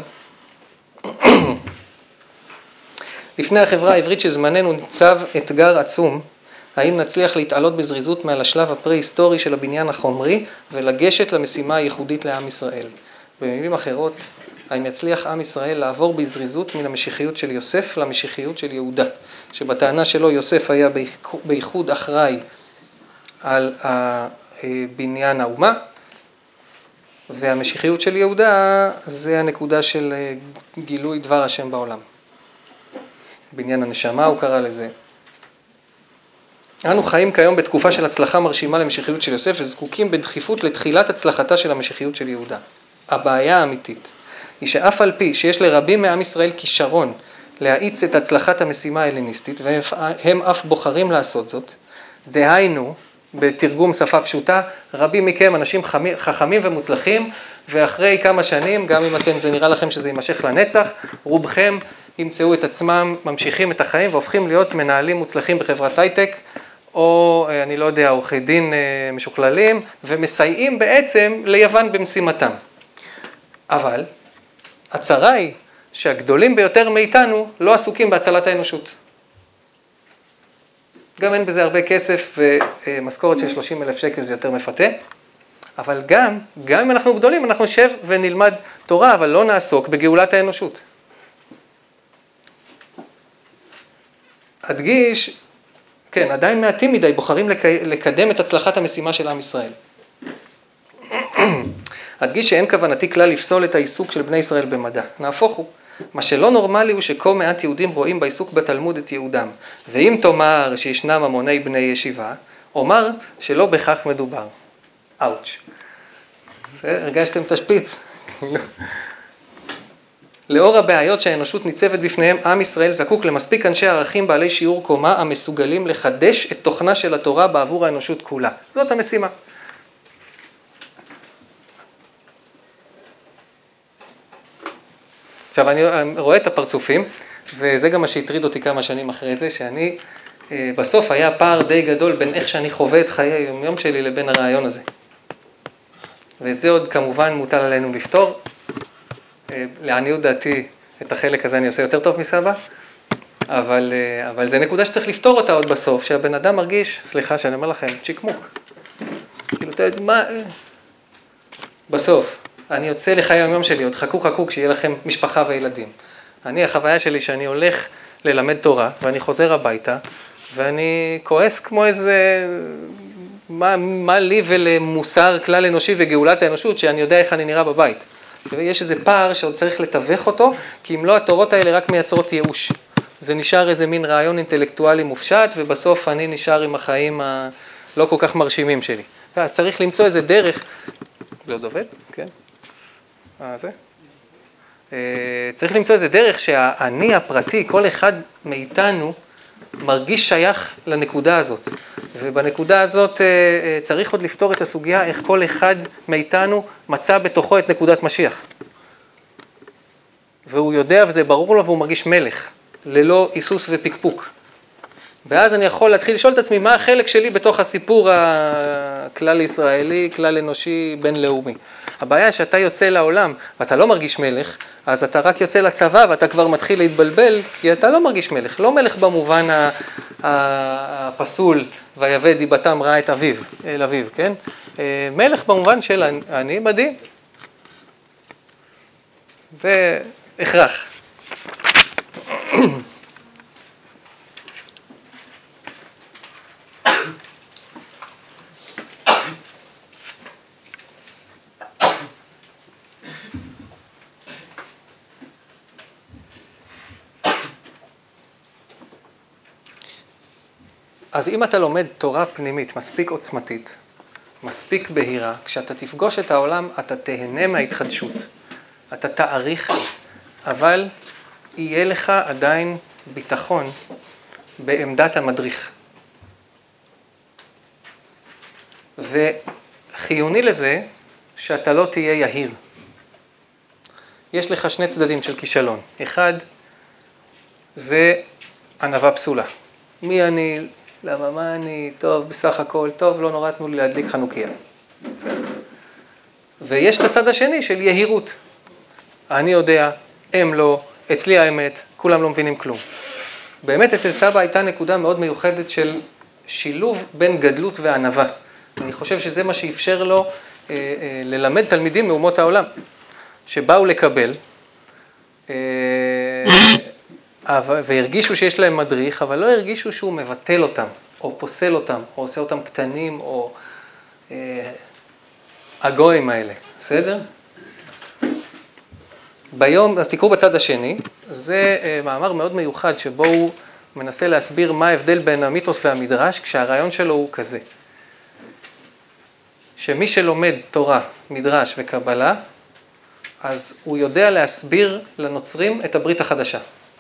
לפני החברה העברית שזמננו ניצב אתגר עצום, האם נצליח להתעלות בזריזות מעל השלב הפרה-היסטורי של הבניין החומרי ולגשת למשימה הייחודית לעם ישראל. במילים אחרות, האם יצליח עם ישראל לעבור בזריזות מן המשיחיות של יוסף למשיחיות של יהודה, שבטענה שלו יוסף היה בייחוד אחראי על בניין האומה, והמשיחיות של יהודה זה הנקודה של גילוי דבר השם בעולם. בניין הנשמה הוא קרא לזה. אנו חיים כיום בתקופה של הצלחה מרשימה למשיחיות של יוסף, וזקוקים בדחיפות לתחילת הצלחתה של המשיחיות של יהודה. הבעיה האמיתית היא שאף על פי שיש לרבים מעם ישראל כישרון להאיץ את הצלחת המשימה ההלניסטית, והם אף בוחרים לעשות זאת, דהיינו, בתרגום שפה פשוטה, רבים מכם אנשים חכמים ומוצלחים, ואחרי כמה שנים, גם אם אתם, זה נראה לכם שזה יימשך לנצח, רובכם ימצאו את עצמם, ממשיכים את החיים והופכים להיות מנהלים מוצלחים בחברת הייטק, או אני לא יודע, עורכי דין משוכללים, ומסייעים בעצם ליוון במשימתם. אבל הצרה היא שהגדולים ביותר מאיתנו לא עסוקים בהצלת האנושות. גם אין בזה הרבה כסף, ומשכורת של שלושים אלף שקל זה יותר מפתה, אבל גם, גם אם אנחנו גדולים, אנחנו נשב ונלמד תורה, אבל לא נעסוק בגאולת האנושות. אדגיש, כן, עדיין מעטים מדי בוחרים לקדם את הצלחת המשימה של עם ישראל. אדגיש שאין כוונתי כלל לפסול את העיסוק של בני ישראל במדע. נהפוך הוא. מה שלא נורמלי הוא שכה מעט יהודים רואים בעיסוק בתלמוד את יהודם. ואם תאמר שישנם המוני בני ישיבה, אומר שלא בכך מדובר. אאוץ'. הרגשתם תשפיץ. לאור הבעיות שהאנושות ניצבת בפניהם, עם ישראל זקוק למספיק אנשי ערכים בעלי שיעור קומה המסוגלים לחדש את תוכנה של התורה בעבור האנושות כולה. זאת המשימה. עכשיו אני רואה את הפרצופים, וזה גם מה שהטריד אותי כמה שנים אחרי זה, שאני בסוף היה פער די גדול בין איך שאני חווה את חיי היום-יום שלי לבין הרעיון הזה. ואת זה עוד כמובן מוטל עלינו לפתור. לעניות דעתי את החלק הזה אני עושה יותר טוב מסבא, אבל, אבל זה נקודה שצריך לפתור אותה עוד בסוף, שהבן אדם מרגיש, סליחה שאני אומר לכם, צ'יקמוק. כאילו, אתה יודע, מה... בסוף, אני יוצא לחיי היום-יום שלי, עוד חכו חכו כשיהיה לכם משפחה וילדים. אני, החוויה שלי שאני הולך ללמד תורה, ואני חוזר הביתה, ואני כועס כמו איזה... מה, מה לי ולמוסר כלל אנושי וגאולת האנושות, שאני יודע איך אני נראה בבית. ויש איזה פער שעוד צריך לתווך אותו, כי אם לא, התורות האלה רק מייצרות ייאוש. זה נשאר איזה מין רעיון אינטלקטואלי מופשט, ובסוף אני נשאר עם החיים הלא כל כך מרשימים שלי. אז צריך למצוא איזה דרך... זה עוד עובד? כן. אה, זה? צריך למצוא איזה דרך שהאני הפרטי, כל אחד מאיתנו, מרגיש שייך לנקודה הזאת. ובנקודה הזאת צריך עוד לפתור את הסוגיה איך כל אחד מאיתנו מצא בתוכו את נקודת משיח. והוא יודע וזה ברור לו והוא מרגיש מלך, ללא היסוס ופקפוק. ואז אני יכול להתחיל לשאול את עצמי מה החלק שלי בתוך הסיפור הכלל ישראלי, כלל אנושי, בינלאומי. הבעיה שאתה יוצא לעולם ואתה לא מרגיש מלך, אז אתה רק יוצא לצבא ואתה כבר מתחיל להתבלבל, כי אתה לא מרגיש מלך. לא מלך במובן הפסול, ויבא דיבתם ראה את אביו, אל אביו, כן? מלך במובן של אני מדהים. והכרח. אז אם אתה לומד תורה פנימית מספיק עוצמתית, מספיק בהירה, כשאתה תפגוש את העולם אתה תהנה מההתחדשות, אתה תעריך, אבל יהיה לך עדיין ביטחון בעמדת המדריך. וחיוני לזה שאתה לא תהיה יהיר. יש לך שני צדדים של כישלון. אחד, זה ענווה פסולה. מי אני? למה מה אני? טוב, בסך הכל, טוב, לא נורא תנו לי להדליק חנוכיה. ויש את הצד השני של יהירות. אני יודע, הם לא, אצלי האמת, כולם לא מבינים כלום. באמת אצל סבא הייתה נקודה מאוד מיוחדת של שילוב בין גדלות וענווה. אני חושב שזה מה שאפשר לו אה, אה, ללמד תלמידים מאומות העולם, שבאו לקבל, אה, והרגישו שיש להם מדריך, אבל לא הרגישו שהוא מבטל אותם, או פוסל אותם, או עושה אותם קטנים, או אה, הגויים האלה. בסדר? ביום, אז תקראו בצד השני, זה אה, מאמר מאוד מיוחד, שבו הוא מנסה להסביר מה ההבדל בין המיתוס והמדרש, כשהרעיון שלו הוא כזה. שמי שלומד תורה, מדרש וקבלה, אז הוא יודע להסביר לנוצרים את הברית החדשה.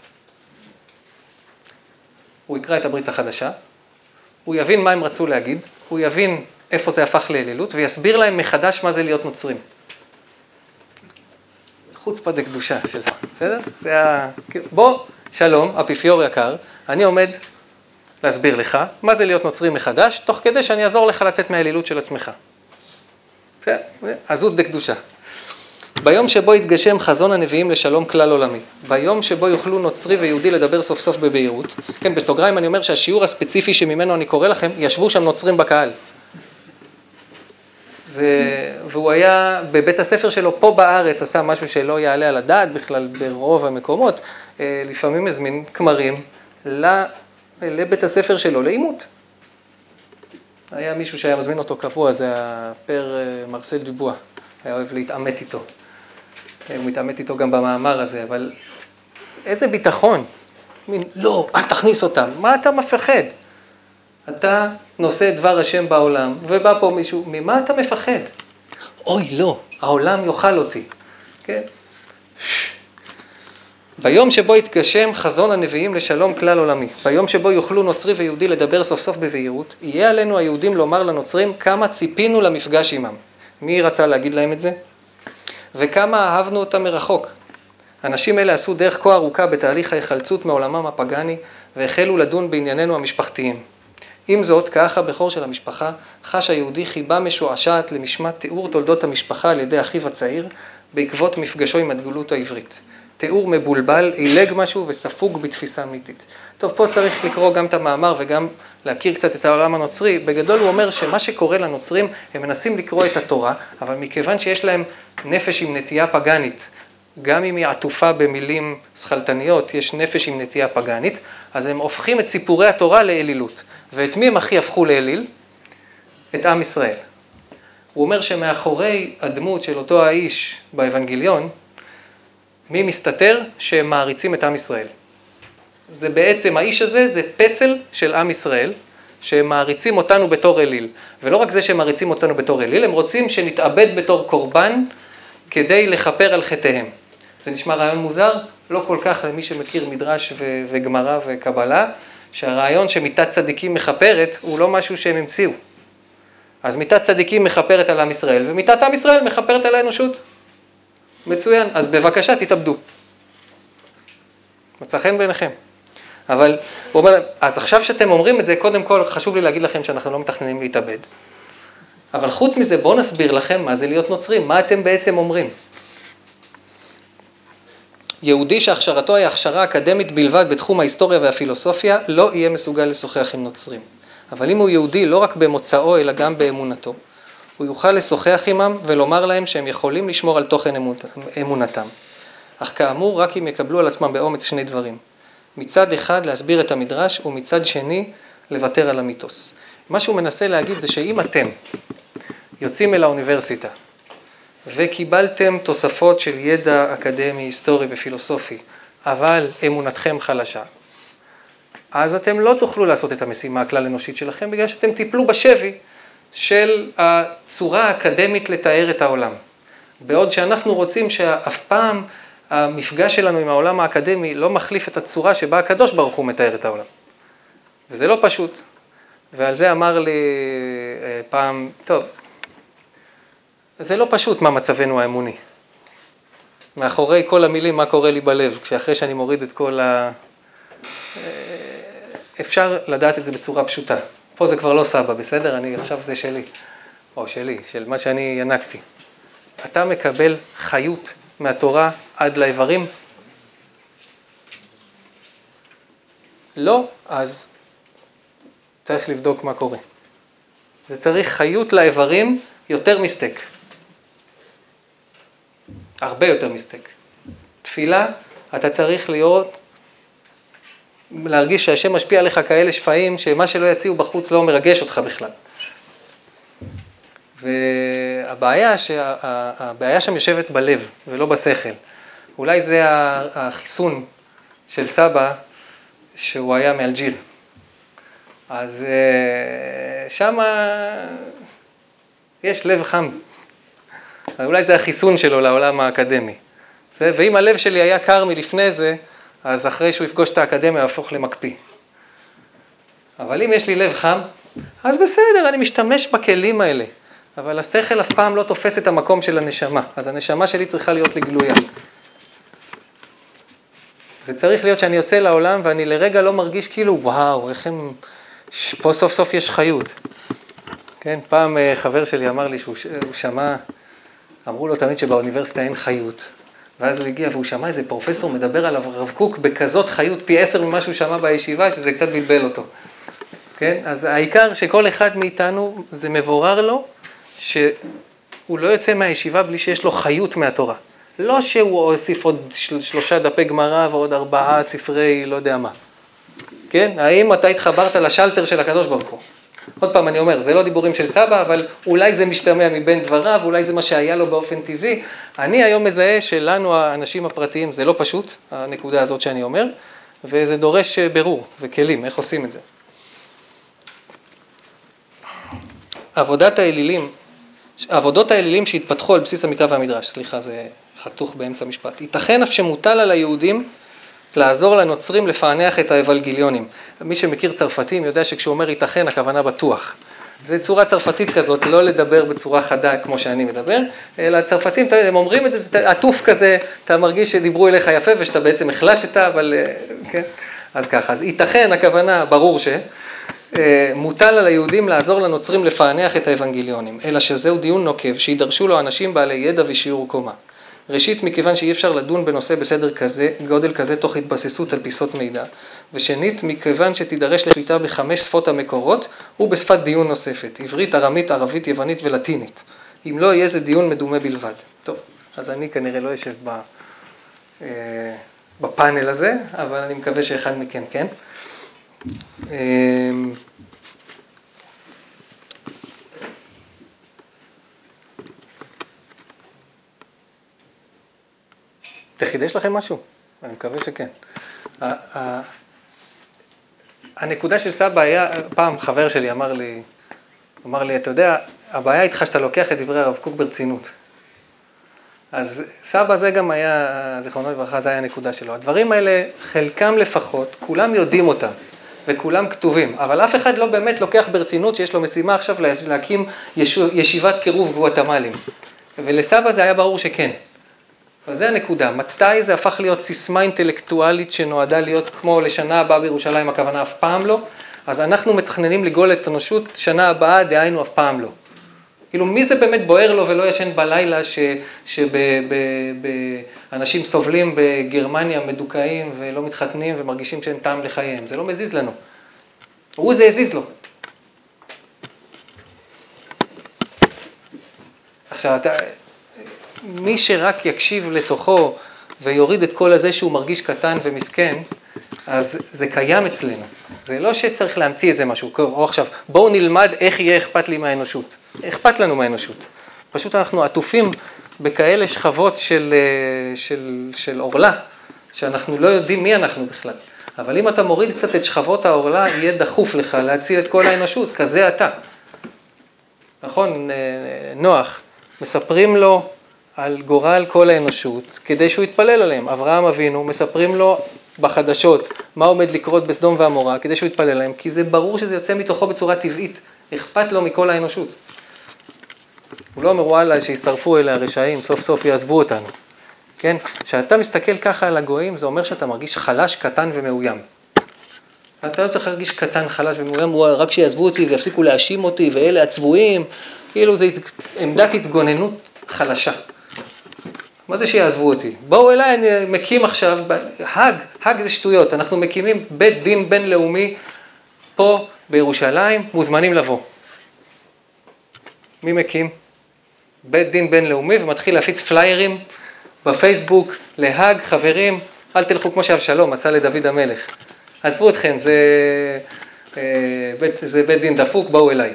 הוא יקרא את הברית החדשה, הוא יבין מה הם רצו להגיד, הוא יבין איפה זה הפך לאלילות, ויסביר להם מחדש מה זה להיות נוצרים. חוצפה דקדושה של זה, בסדר? זה ה... בוא, שלום, אפיפיור יקר, אני עומד להסביר לך מה זה להיות נוצרי מחדש, תוך כדי שאני אעזור לך לצאת מהאלילות של עצמך. בסדר? עזות דקדושה. ביום שבו יתגשם חזון הנביאים לשלום כלל עולמי, ביום שבו יוכלו נוצרי ויהודי לדבר סוף סוף בבהירות, כן, בסוגריים אני אומר שהשיעור הספציפי שממנו אני קורא לכם, ישבו שם נוצרים בקהל. ו... והוא היה בבית הספר שלו פה בארץ, עשה משהו שלא יעלה על הדעת בכלל ברוב המקומות, לפעמים הזמין כמרים לבית הספר שלו לאימות. היה מישהו שהיה מזמין אותו קבוע, זה הפר מרסל דובואה, היה אוהב להתעמת איתו. הוא מתעמת איתו גם במאמר הזה, אבל איזה ביטחון. מין, לא, אל תכניס אותם. מה אתה מפחד? אתה נושא דבר השם בעולם, ובא פה מישהו, ממה אתה מפחד? אוי, לא, העולם יאכל אותי. כן? ביום שבו יתגשם חזון הנביאים לשלום כלל עולמי, ביום שבו יוכלו נוצרי ויהודי לדבר סוף סוף בבהירות, יהיה עלינו היהודים לומר לנוצרים כמה ציפינו למפגש עמם. מי רצה להגיד להם את זה? וכמה אהבנו אותם מרחוק. אנשים אלה עשו דרך כה ארוכה בתהליך ההיחלצות מעולמם הפגני, והחלו לדון בענייננו המשפחתיים. עם זאת, כאח הבכור של המשפחה, חש היהודי חיבה משועשעת למשמע תיאור תולדות המשפחה על ידי אחיו הצעיר, בעקבות מפגשו עם הדגלות העברית. תיאור מבולבל, אילג משהו וספוג בתפיסה מיתית. טוב, פה צריך לקרוא גם את המאמר וגם להכיר קצת את העולם הנוצרי. בגדול הוא אומר שמה שקורה לנוצרים, הם מנסים לקרוא את התורה, אבל מכיוון שיש להם נפש עם נטייה פגנית, גם אם היא עטופה במילים שכלתניות, יש נפש עם נטייה פגנית, אז הם הופכים את סיפורי התורה לאלילות. ואת מי הם הכי הפכו לאליל? את עם ישראל. הוא אומר שמאחורי הדמות של אותו האיש באבנגליון, מי מסתתר? שהם מעריצים את עם ישראל. זה בעצם, האיש הזה זה פסל של עם ישראל, שהם מעריצים אותנו בתור אליל. ולא רק זה שהם מעריצים אותנו בתור אליל, הם רוצים שנתאבד בתור קורבן, כדי לכפר על חטאיהם. זה נשמע רעיון מוזר? לא כל כך למי שמכיר מדרש ו- וגמרא וקבלה, שהרעיון שמיתת צדיקים מחפרת הוא לא משהו שהם המציאו. אז מיתת צדיקים מחפרת על עם ישראל, ומיתת עם ישראל מחפרת על האנושות. מצוין, אז בבקשה תתאבדו. מצא חן בעיניכם. אבל הוא אומר, אז עכשיו שאתם אומרים את זה, קודם כל חשוב לי להגיד לכם שאנחנו לא מתכננים להתאבד. אבל חוץ מזה בואו נסביר לכם מה זה להיות נוצרים, מה אתם בעצם אומרים. יהודי שהכשרתו היא הכשרה אקדמית בלבד בתחום ההיסטוריה והפילוסופיה, לא יהיה מסוגל לשוחח עם נוצרים. אבל אם הוא יהודי לא רק במוצאו אלא גם באמונתו, הוא יוכל לשוחח עמם ולומר להם שהם יכולים לשמור על תוכן אמונתם. אך כאמור, רק אם יקבלו על עצמם באומץ שני דברים. מצד אחד להסביר את המדרש, ומצד שני לוותר על המיתוס. מה שהוא מנסה להגיד זה שאם אתם יוצאים אל האוניברסיטה, וקיבלתם תוספות של ידע אקדמי, היסטורי ופילוסופי, אבל אמונתכם חלשה, אז אתם לא תוכלו לעשות את המשימה הכלל אנושית שלכם, בגלל שאתם תיפלו בשבי של הצורה האקדמית לתאר את העולם. בעוד שאנחנו רוצים שאף פעם המפגש שלנו עם העולם האקדמי לא מחליף את הצורה שבה הקדוש ברוך הוא מתאר את העולם. וזה לא פשוט. ועל זה אמר לי פעם, טוב, זה לא פשוט מה מצבנו האמוני. מאחורי כל המילים מה קורה לי בלב, כשאחרי שאני מוריד את כל ה... אפשר לדעת את זה בצורה פשוטה. פה זה כבר לא סבא, בסדר? אני עכשיו זה שלי, או שלי, של מה שאני ינקתי. אתה מקבל חיות מהתורה עד לאיברים? לא, אז צריך לבדוק מה קורה. זה צריך חיות לאיברים יותר מסטק. הרבה יותר מסטק. תפילה, אתה צריך להיות, להרגיש שהשם משפיע עליך כאלה שפעים, שמה שלא יציעו בחוץ לא מרגש אותך בכלל. והבעיה, הבעיה שם יושבת בלב ולא בשכל. אולי זה החיסון של סבא, שהוא היה מאלג'יר. אז שם יש לב חם. אולי זה החיסון שלו לעולם האקדמי. ואם הלב שלי היה קר מלפני זה, אז אחרי שהוא יפגוש את האקדמיה, יהפוך למקפיא. אבל אם יש לי לב חם, אז בסדר, אני משתמש בכלים האלה. אבל השכל אף פעם לא תופס את המקום של הנשמה. אז הנשמה שלי צריכה להיות לגלויה. זה צריך להיות שאני יוצא לעולם ואני לרגע לא מרגיש כאילו, וואו, איך הם... פה סוף סוף יש חיות. כן, פעם חבר שלי אמר לי שהוא שמע, אמרו לו תמיד שבאוניברסיטה אין חיות. ואז הוא הגיע והוא שמע איזה פרופסור מדבר עליו רב קוק בכזאת חיות פי עשר ממה שהוא שמע בישיבה, שזה קצת בלבל אותו. כן, אז העיקר שכל אחד מאיתנו זה מבורר לו, שהוא לא יוצא מהישיבה בלי שיש לו חיות מהתורה. לא שהוא הוסיף עוד שלושה דפי גמרא ועוד ארבעה ספרי לא יודע מה. כן? האם אתה התחברת לשלטר של הקדוש ברוך הוא? עוד פעם אני אומר, זה לא דיבורים של סבא, אבל אולי זה משתמע מבין דבריו, אולי זה מה שהיה לו באופן טבעי. אני היום מזהה שלנו האנשים הפרטיים זה לא פשוט, הנקודה הזאת שאני אומר, וזה דורש ברור וכלים, איך עושים את זה. עבודת האלילים, עבודות האלילים שהתפתחו על בסיס המקרא והמדרש, סליחה, זה חתוך באמצע משפט. ייתכן אף שמוטל על היהודים לעזור לנוצרים לפענח את האבנגליונים. מי שמכיר צרפתים יודע שכשהוא אומר ייתכן, הכוונה בטוח. זה צורה צרפתית כזאת, לא לדבר בצורה חדה כמו שאני מדבר, אלא הצרפתים, הם אומרים את זה, זה עטוף כזה, אתה מרגיש שדיברו אליך יפה ושאתה בעצם החלטת, אבל כן. אז ככה, אז ייתכן, הכוונה, ברור ש... מוטל על היהודים לעזור לנוצרים לפענח את האבנגליונים, אלא שזהו דיון נוקב שידרשו לו אנשים בעלי ידע ושיעור קומה. ראשית, מכיוון שאי אפשר לדון בנושא בסדר כזה, גודל כזה תוך התבססות על פיסות מידע, ושנית, מכיוון שתידרש לשליטה בחמש שפות המקורות ובשפת דיון נוספת, עברית, ארמית, ערבית, יוונית ולטינית. אם לא, יהיה זה דיון מדומה בלבד. טוב, אז אני כנראה לא אשב ב, אה, בפאנל הזה, אבל אני מקווה שאחד מכם, כן? תחידש לכם משהו? אני מקווה שכן. הנקודה של סבא היה, פעם חבר שלי אמר לי, אמר לי, אתה יודע, הבעיה איתך שאתה לוקח את דברי הרב קוק ברצינות. אז סבא זה גם היה, זיכרונו לברכה, זה היה הנקודה שלו. הדברים האלה, חלקם לפחות, כולם יודעים אותם. וכולם כתובים, אבל אף אחד לא באמת לוקח ברצינות שיש לו משימה עכשיו להקים ישיבת קירוב גואטמלים. ולסבא זה היה ברור שכן. וזה הנקודה, מתי זה הפך להיות סיסמה אינטלקטואלית שנועדה להיות כמו לשנה הבאה בירושלים, הכוונה אף פעם לא, אז אנחנו מתכננים לגאול את האנושות שנה הבאה, דהיינו אף פעם לא. כאילו מי זה באמת בוער לו ולא ישן בלילה שאנשים סובלים בגרמניה מדוכאים ולא מתחתנים ומרגישים שאין טעם לחייהם, זה לא מזיז לנו. הוא זה הזיז לו. עכשיו, אתה, מי שרק יקשיב לתוכו ויוריד את כל הזה שהוא מרגיש קטן ומסכן, אז זה קיים אצלנו. זה לא שצריך להמציא איזה משהו. או עכשיו, בואו נלמד איך יהיה אכפת לי מהאנושות. אכפת לנו מהאנושות. פשוט אנחנו עטופים בכאלה שכבות של, של, של אורלה, שאנחנו לא יודעים מי אנחנו בכלל. אבל אם אתה מוריד קצת את שכבות האורלה, יהיה דחוף לך להציל את כל האנושות, כזה אתה. נכון, נוח, מספרים לו על גורל כל האנושות, כדי שהוא יתפלל עליהם. אברהם אבינו, מספרים לו בחדשות מה עומד לקרות בסדום ועמורה, כדי שהוא יתפלל עליהם, כי זה ברור שזה יוצא מתוכו בצורה טבעית, אכפת לו מכל האנושות. הוא לא אומר וואלה שישרפו אלה הרשעים, סוף סוף יעזבו אותנו. כן? כשאתה מסתכל ככה על הגויים, זה אומר שאתה מרגיש חלש, קטן ומאוים. אתה לא צריך להרגיש קטן, חלש ומאוים, רק שיעזבו אותי ויפסיקו להאשים אותי, ואלה הצבועים, כאילו זה עמדת התגוננות חלשה. מה זה שיעזבו אותי? בואו אליי, אני מקים עכשיו, הג, הג זה שטויות, אנחנו מקימים בית דין בינלאומי פה בירושלים, מוזמנים לבוא. מי מקים? בית דין בינלאומי ומתחיל להפיץ פליירים בפייסבוק, להג, חברים, אל תלכו כמו שאבשלום עשה לדוד המלך. עזבו אתכם, זה, זה בית דין דפוק, בואו אליי.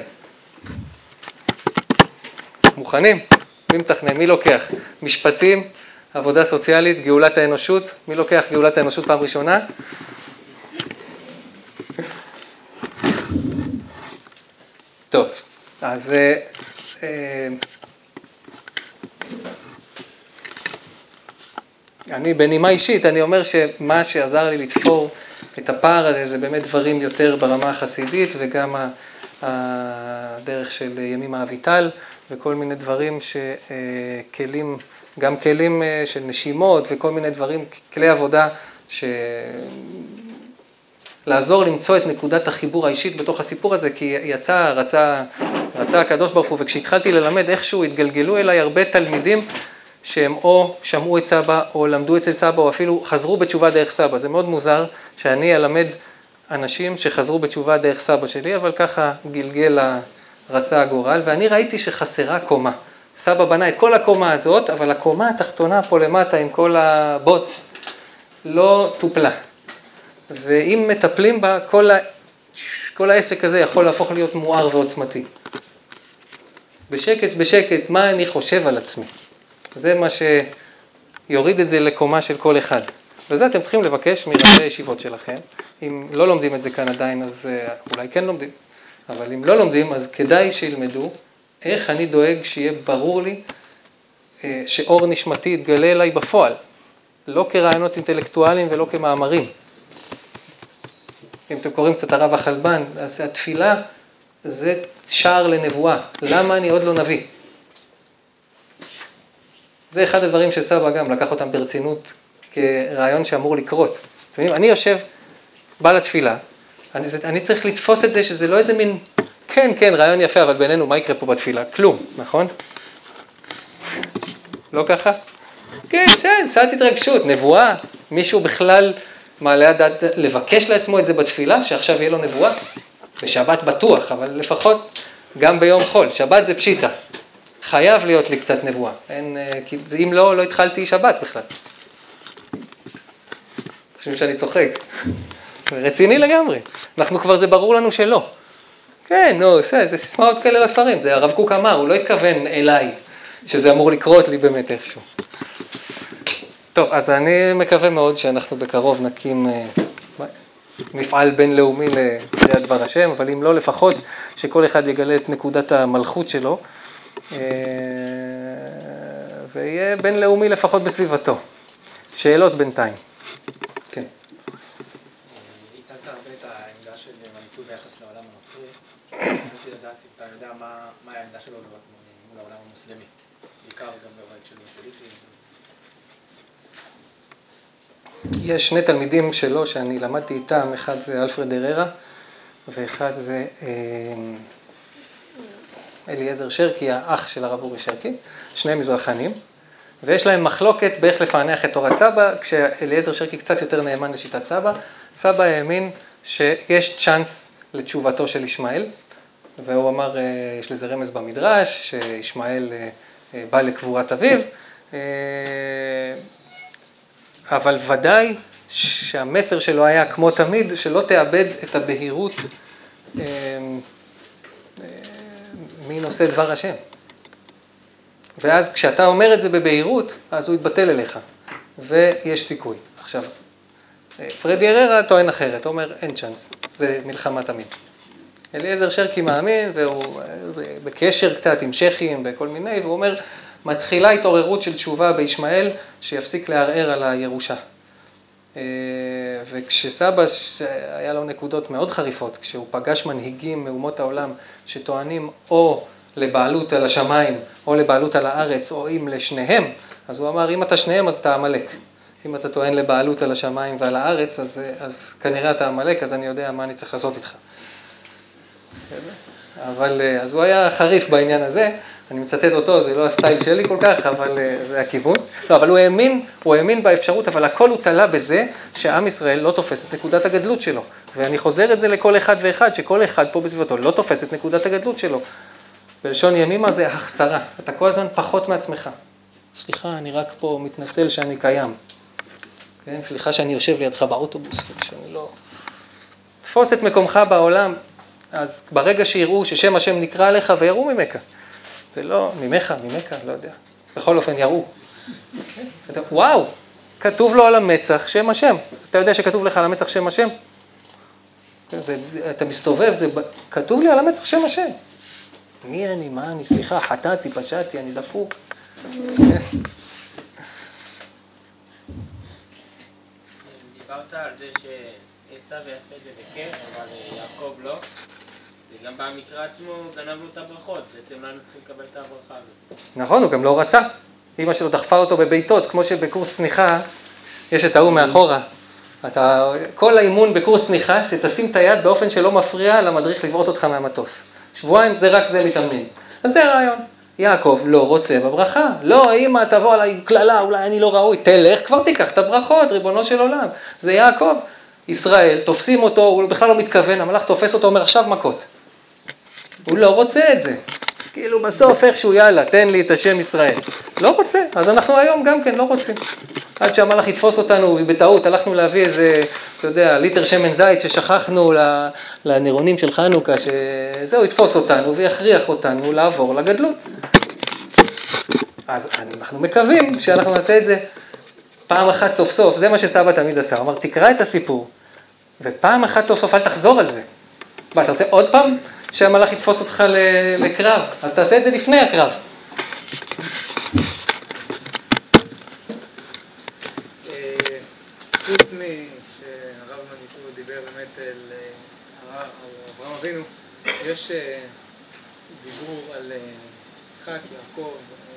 מוכנים? מי מתכנן? מי לוקח? משפטים, עבודה סוציאלית, גאולת האנושות. מי לוקח גאולת האנושות פעם ראשונה? טוב, אז אני בנימה אישית, אני אומר שמה שעזר לי לתפור את הפער הזה, זה באמת דברים יותר ברמה החסידית, וגם הדרך של ימימה אביטל, וכל מיני דברים שכלים, גם כלים של נשימות, וכל מיני דברים, כלי עבודה, לעזור למצוא את נקודת החיבור האישית בתוך הסיפור הזה, כי יצא, רצה, רצה הקדוש ברוך הוא, וכשהתחלתי ללמד איכשהו, התגלגלו אליי הרבה תלמידים, שהם או שמעו את סבא, או למדו אצל סבא, או אפילו חזרו בתשובה דרך סבא. זה מאוד מוזר שאני אלמד אנשים שחזרו בתשובה דרך סבא שלי, אבל ככה גלגל רצה הגורל, ואני ראיתי שחסרה קומה. סבא בנה את כל הקומה הזאת, אבל הקומה התחתונה פה למטה עם כל הבוץ לא טופלה. ואם מטפלים בה, כל, ה... כל העסק הזה יכול להפוך להיות מואר ועוצמתי. בשקט, בשקט, מה אני חושב על עצמי? זה מה שיוריד את זה לקומה של כל אחד. וזה אתם צריכים לבקש מראשי הישיבות שלכם. אם לא לומדים את זה כאן עדיין, אז אולי כן לומדים. אבל אם לא לומדים, אז כדאי שילמדו איך אני דואג שיהיה ברור לי שאור נשמתי יתגלה אליי בפועל, לא כרעיונות אינטלקטואליים ולא כמאמרים. אם אתם קוראים קצת הרב החלבן, אז התפילה זה שער לנבואה. למה אני עוד לא נביא? זה אחד הדברים שסבא גם לקח אותם ברצינות כרעיון שאמור לקרות. אני יושב, בא לתפילה, אני, אני צריך לתפוס את זה שזה לא איזה מין, כן, כן, רעיון יפה, אבל בינינו מה יקרה פה בתפילה? כלום, נכון? לא ככה? כן, כן, קצת התרגשות, נבואה, מישהו בכלל מעלה הדעת לבקש לעצמו את זה בתפילה, שעכשיו יהיה לו נבואה? בשבת בטוח, אבל לפחות גם ביום חול, שבת זה פשיטה. חייב להיות לי קצת נבואה. אין, אם לא, לא התחלתי שבת בכלל. חושבים שאני צוחק. רציני לגמרי. אנחנו כבר, זה ברור לנו שלא. כן, נו, זה, זה סיסמאות כאלה לספרים. זה הרב קוק אמר, הוא לא התכוון אליי, שזה אמור לקרות לי באמת איכשהו. טוב, אז אני מקווה מאוד שאנחנו בקרוב נקים מפעל בינלאומי לקריאת דבר השם, אבל אם לא, לפחות שכל אחד יגלה את נקודת המלכות שלו, ויהיה בינלאומי לפחות בסביבתו. שאלות בינתיים. כן. הצגת הרבה את העמדה של מניטו ביחס לעולם הנוצרי. אני רוצה לדעת אם אתה יודע מה העמדה שלו מול העולם המוסלמי. בעיקר גם בהוראות של פוליטי. יש שני תלמידים שלו שאני למדתי איתם, אחד זה אלפרד הררה, ואחד זה אליעזר שרקי, האח של הרב אורי שרקי, שני מזרחנים, ויש להם מחלוקת באיך לפענח את תורת סבא, כשאליעזר שרקי קצת יותר נאמן לשיטת סבא. סבא האמין שיש צ'אנס לתשובתו של ישמעאל, והוא אמר, יש לזה רמז במדרש, שישמעאל בא לקבורת אביו, אבל ודאי שהמסר שלו היה כמו תמיד, שלא תאבד את הבהירות מי נושא דבר השם. ואז כשאתה אומר את זה בבהירות, אז הוא יתבטל אליך, ויש סיכוי. עכשיו, פרדי הררה טוען אחרת, הוא אומר אין צ'אנס, זה מלחמה תמיד. אליעזר שרקי מאמין, והוא בקשר קצת עם שכים וכל מיני, והוא אומר, מתחילה התעוררות של תשובה בישמעאל, שיפסיק לערער על הירושה. וכשסבא היה לו נקודות מאוד חריפות, כשהוא פגש מנהיגים מאומות העולם, שטוענים או לבעלות על השמיים, או לבעלות על הארץ, או אם לשניהם, אז הוא אמר, אם אתה שניהם, אז אתה עמלק. אם אתה טוען לבעלות על השמיים ועל הארץ, אז, אז כנראה אתה עמלק, אז אני יודע מה אני צריך לעשות איתך. אבל, אז הוא היה חריף בעניין הזה, אני מצטט אותו, זה לא הסטייל שלי כל כך, אבל זה הכיוון. לא, אבל הוא האמין, הוא האמין באפשרות, אבל הכל הוא תלה בזה שעם ישראל לא תופס את נקודת הגדלות שלו. ואני חוזר את זה לכל אחד ואחד, שכל אחד פה בסביבתו לא תופס את נקודת הגדלות שלו. בלשון ימימה זה החסרה, אתה כל הזמן פחות מעצמך. סליחה, אני רק פה מתנצל שאני קיים. כן? סליחה שאני יושב לידך באוטובוס, שאני לא... תפוס את מקומך בעולם, אז ברגע שיראו ששם השם נקרא לך ויראו ממך. זה לא, ממך, ממך, לא יודע. בכל אופן יראו. אתה, וואו, כתוב לו על המצח שם השם. אתה יודע שכתוב לך על המצח שם השם? זה, אתה מסתובב, זה, כתוב לי על המצח שם השם. מי אני, מה אני, סליחה, חטאתי, פשעתי, אני דפוק. דיברת על זה שעשו יעשה את זה בכיף, אבל יעקב לא. וגם במקרא עצמו גנב לו את הברכות, בעצם לא צריכים לקבל את הברכה הזאת. נכון, הוא גם לא רצה. אמא שלו דחפה אותו בביתות, כמו שבקורס סניחה, יש את ההוא מאחורה. אתה, כל האימון בקורס סניחה, שתשים את היד באופן שלא מפריע למדריך לבעוט אותך מהמטוס. שבועיים זה רק זה מתאמנים. אז זה הרעיון. יעקב לא רוצה בברכה. לא, אמא תבוא עליי כללה, אולי אני לא ראוי. תלך, כבר תיקח את הברכות, ריבונו של עולם. זה יעקב. ישראל, תופסים אותו, הוא בכלל לא מתכוון, המלאך תופס אותו, אומר עכשיו מכות. הוא לא רוצה את זה. כאילו בסוף איכשהו, יאללה, תן לי את השם ישראל. לא רוצה, אז אנחנו היום גם כן לא רוצים. עד שהמלאך יתפוס אותנו, בטעות הלכנו להביא איזה, אתה יודע, ליטר שמן זית ששכחנו לנירונים של חנוכה, שזהו, יתפוס אותנו ויכריח אותנו לעבור לגדלות. אז אנחנו מקווים שאנחנו נעשה את זה פעם אחת סוף סוף. זה מה שסבא תמיד עשה. הוא אמר, תקרא את הסיפור, ופעם אחת סוף סוף אל תחזור על זה. מה, אתה רוצה עוד פעם שהמלאך יתפוס אותך לקרב? אז תעשה את זה לפני הקרב. יש דיבור על יצחק, יעקב,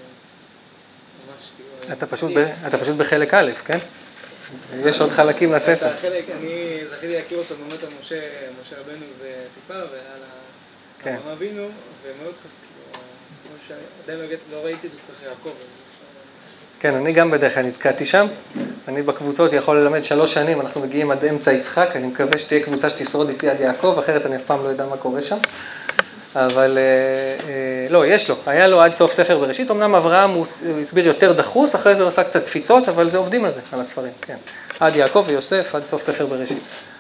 ממש... אתה פשוט, ב, אתה פשוט בחלק א', כן? יש עוד חלקים לספר. החלק, אני זכיתי להכיר אותו באמת על משה, משה רבנו וטיפה, ועל כן. אברהם אבינו, ומאוד חסק, עדיין לא ראיתי את זה ככה יעקב. כן, אני גם בדרך כלל נתקעתי שם. אני בקבוצות יכול ללמד שלוש שנים, אנחנו מגיעים עד אמצע יצחק, אני מקווה שתהיה קבוצה שתשרוד איתי עד יעקב, אחרת אני אף פעם לא יודע מה קורה שם. אבל לא, יש לו, היה לו עד סוף ספר בראשית, אמנם אברהם הוא הסביר יותר דחוס, אחרי זה הוא עשה קצת קפיצות, אבל זה עובדים על זה, על הספרים, כן. עד יעקב ויוסף, עד סוף ספר בראשית.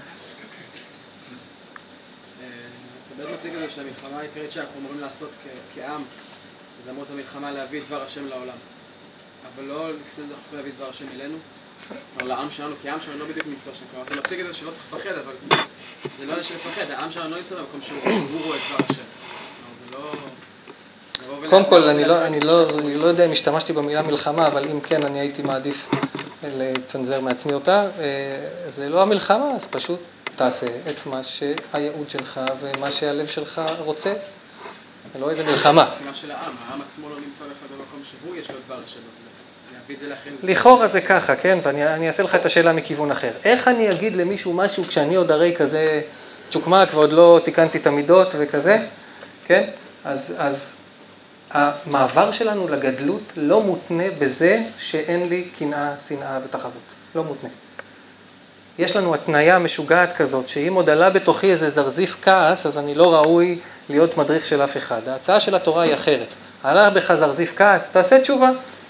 אתה באמת מציג את זה שהמלחמה העיקרית שאנחנו אמורים לעשות כעם, זה אמור את המלחמה להביא את דבר השם לעולם. אבל לא לפני זה אנחנו צריכים להביא את דבר השם אלינו, לעם שלנו, כי העם שלנו לא בדיוק נמצא שם. כלומר, אתה מציג את זה שלא צריך לפחד, אבל זה לא יש לפחד, העם שלנו לא נמצא במקום שהוא רואה את דבר השם. זה לא... קודם כל, אני לא, אני לא, אני לא יודע אם השתמשתי במילה מלחמה, אבל אם כן, אני הייתי מעדיף לצנזר מעצמי אותה. זה לא המלחמה, אז פשוט תעשה את מה שהייעוד שלך ומה שהלב שלך רוצה. זה לא איזה מלחמה. זה סימה של העם, העם עצמו לא נמצא לך במקום שהוא, יש לו דבר השם, אז להביא את זה לאחרים. לכאורה זה ככה, כן? ואני אעשה לך את השאלה מכיוון אחר. איך אני אגיד למישהו משהו כשאני עוד הרי כזה צ'וקמק ועוד לא תיקנתי את המידות וכזה, כן? אז, אז המעבר שלנו לגדלות לא מותנה בזה שאין לי קנאה, שנאה ותחרות. לא מותנה. יש לנו התניה משוגעת כזאת, שאם עוד עלה בתוכי איזה זרזיף כעס, אז אני לא ראוי להיות מדריך של אף אחד. ההצעה של התורה היא אחרת. עלה בך זרזיף כעס, תעשה תשובה.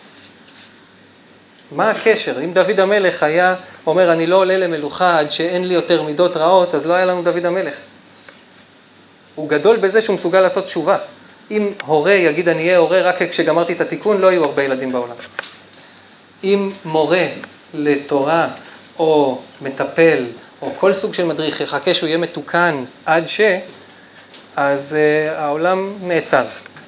מה הקשר? אם דוד המלך היה אומר, אני לא עולה למלוכה עד שאין לי יותר מידות רעות, אז לא היה לנו דוד המלך. הוא גדול בזה שהוא מסוגל לעשות תשובה. אם הורה יגיד אני אהיה הורה רק כשגמרתי את התיקון, לא יהיו הרבה ילדים בעולם. אם מורה לתורה או מטפל או כל סוג של מדריך יחכה שהוא יהיה מתוקן עד ש, אז uh, העולם נעצר.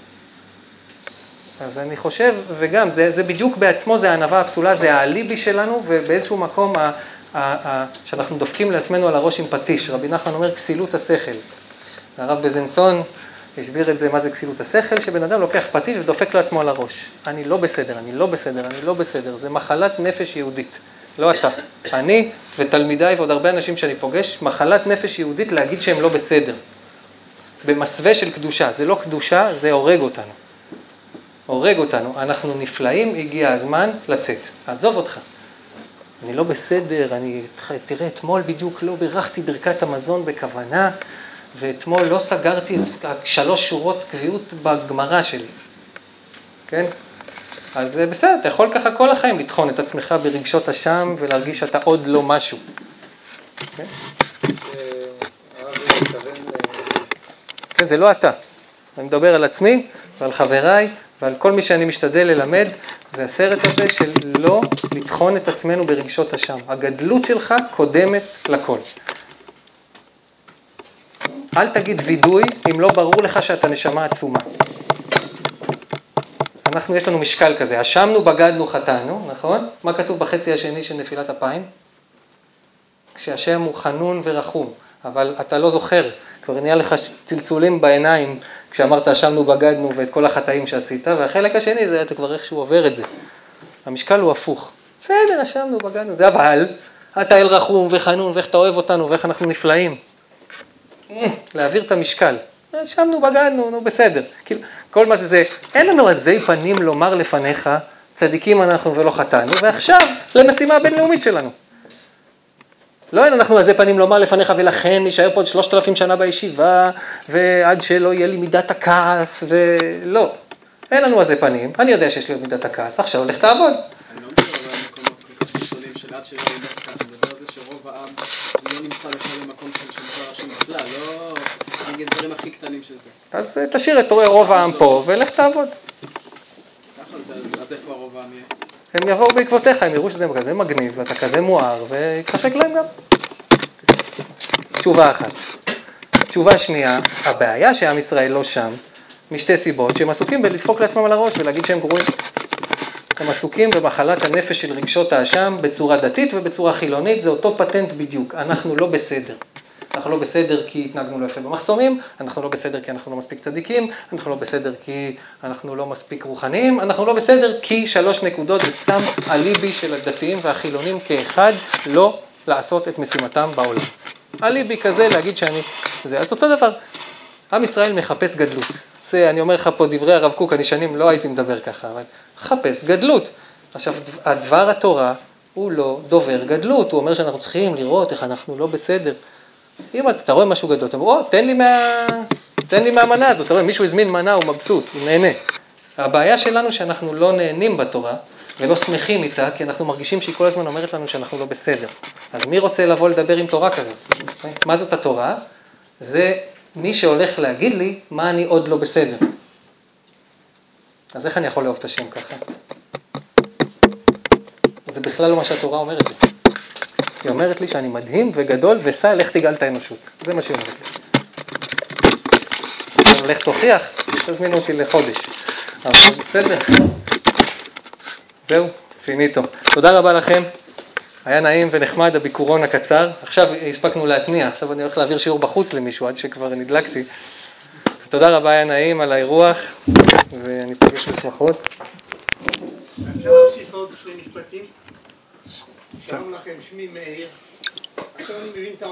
אז אני חושב, וגם זה, זה בדיוק בעצמו, זה הענווה הפסולה, זה האליבי שלנו, ובאיזשהו מקום ה, ה, ה, שאנחנו דופקים לעצמנו על הראש עם פטיש. רבי נחמן אומר כסילות השכל. הרב בזנסון הסביר את זה, מה זה כסילות השכל, שבן אדם לוקח פטיש ודופק לעצמו על הראש. אני לא בסדר, אני לא בסדר, אני לא בסדר. זה מחלת נפש יהודית, לא אתה. אני ותלמידיי ועוד הרבה אנשים שאני פוגש, מחלת נפש יהודית להגיד שהם לא בסדר. במסווה של קדושה, זה לא קדושה, זה הורג אותנו. הורג אותנו, אנחנו נפלאים, הגיע הזמן לצאת. עזוב אותך. אני לא בסדר, אני, תראה, אתמול בדיוק לא ברכתי ברכת המזון בכוונה, ואתמול לא סגרתי שלוש שורות קביעות בגמרא שלי. כן? אז בסדר, אתה יכול ככה כל החיים לטחון את עצמך ברגשות השם ולהרגיש שאתה עוד לא משהו. כן? כן, זה לא אתה. אני מדבר על עצמי ועל חבריי ועל כל מי שאני משתדל ללמד, זה הסרט הזה של לא לטחון את עצמנו ברגשות השם. הגדלות שלך קודמת לכל. אל תגיד וידוי אם לא ברור לך שאתה נשמה עצומה. אנחנו, יש לנו משקל כזה, אשמנו, בגדנו, חטאנו, נכון? מה כתוב בחצי השני של נפילת אפיים? כשהשם הוא חנון ורחום, אבל אתה לא זוכר, כבר נהיה לך צלצולים בעיניים כשאמרת אשמנו, בגדנו ואת כל החטאים שעשית, והחלק השני זה אתה כבר איכשהו עובר את זה. המשקל הוא הפוך. בסדר, אשמנו, בגדנו, זה אבל אתה אל רחום וחנון ואיך אתה אוהב אותנו ואיך אנחנו נפלאים. להעביר את המשקל. אשמנו, בגדנו, נו בסדר. כאילו, כל מה זה זה, אין לנו עזי פנים לומר לפניך, צדיקים אנחנו ולא חטאנו, ועכשיו למשימה הבינלאומית שלנו. לא אין אנחנו עזי פנים לומר לפניך, ולכן נשאר פה עוד שלושת אלפים שנה בישיבה, ועד שלא יהיה לי מידת הכעס, ולא. אין לנו עזי פנים, אני יודע שיש לי מידת הכעס, עכשיו הולך תעבוד. אני לא מדבר על מקומות כל כך גדולים של עד שלא יהיה מידת הכעס, אני מדבר על זה שרוב העם לא נמצא בכלל במקום של דבר השם בכלל, לא נגיד דברים הכי קטנים של זה. אז תשאיר את רוב העם פה, ולך תעבוד. אז איפה הרוב העם יהיה? הם יבואו בעקבותיך, הם יראו שזה כזה מגניב, ואתה כזה מואר, ויתחשק להם גם. תשובה אחת. תשובה שנייה, הבעיה שעם ישראל לא שם, משתי סיבות, שהם עסוקים בלדפוק לעצמם על הראש ולהגיד שהם גרועים. הם עסוקים במחלת הנפש של רגשות האשם בצורה דתית ובצורה חילונית, זה אותו פטנט בדיוק, אנחנו לא בסדר. אנחנו לא בסדר כי התנהגנו לא יפה במחסומים, אנחנו לא בסדר כי אנחנו לא מספיק צדיקים, אנחנו לא בסדר כי אנחנו לא מספיק רוחניים, אנחנו לא בסדר כי שלוש נקודות זה סתם אליבי של הדתיים והחילונים כאחד לא לעשות את משימתם בעולם. אליבי כזה להגיד שאני... זה, אז אותו דבר, עם ישראל מחפש גדלות. זה, אני אומר לך פה דברי הרב קוק, אני שנים לא הייתי מדבר ככה, אבל חפש גדלות. עכשיו, הדבר התורה הוא לא דובר גדלות, הוא אומר שאנחנו צריכים לראות איך אנחנו לא בסדר. אם אתה רואה משהו גדול, אתה אומר, או, תן לי, מה... תן לי מהמנה הזאת, אתה רואה, מישהו הזמין מנה, הוא מבסוט, הוא נהנה. הבעיה שלנו שאנחנו לא נהנים בתורה, ולא שמחים איתה, כי אנחנו מרגישים שהיא כל הזמן אומרת לנו שאנחנו לא בסדר. אז מי רוצה לבוא לדבר עם תורה כזאת? מה זאת התורה? זה מי שהולך להגיד לי מה אני עוד לא בסדר. אז איך אני יכול לאהוב את השם ככה? זה בכלל לא מה שהתורה אומרת לי. היא אומרת לי שאני מדהים וגדול וסע, לך תגאל את האנושות. זה מה שהיא אומרת לי. עכשיו, לך תוכיח, תזמינו אותי לחודש. אבל בסדר. זהו, פיניטו. תודה רבה לכם. היה נעים ונחמד הביקורון הקצר. עכשיו הספקנו להתניע, עכשיו אני הולך להעביר שיעור בחוץ למישהו עד שכבר נדלקתי. תודה רבה, היה נעים על האירוח, ואני פוגש בשמחות. אפשר להוסיף עוד שני משפטים? שלום לכם, שמי מאיר. עכשיו אני מבין את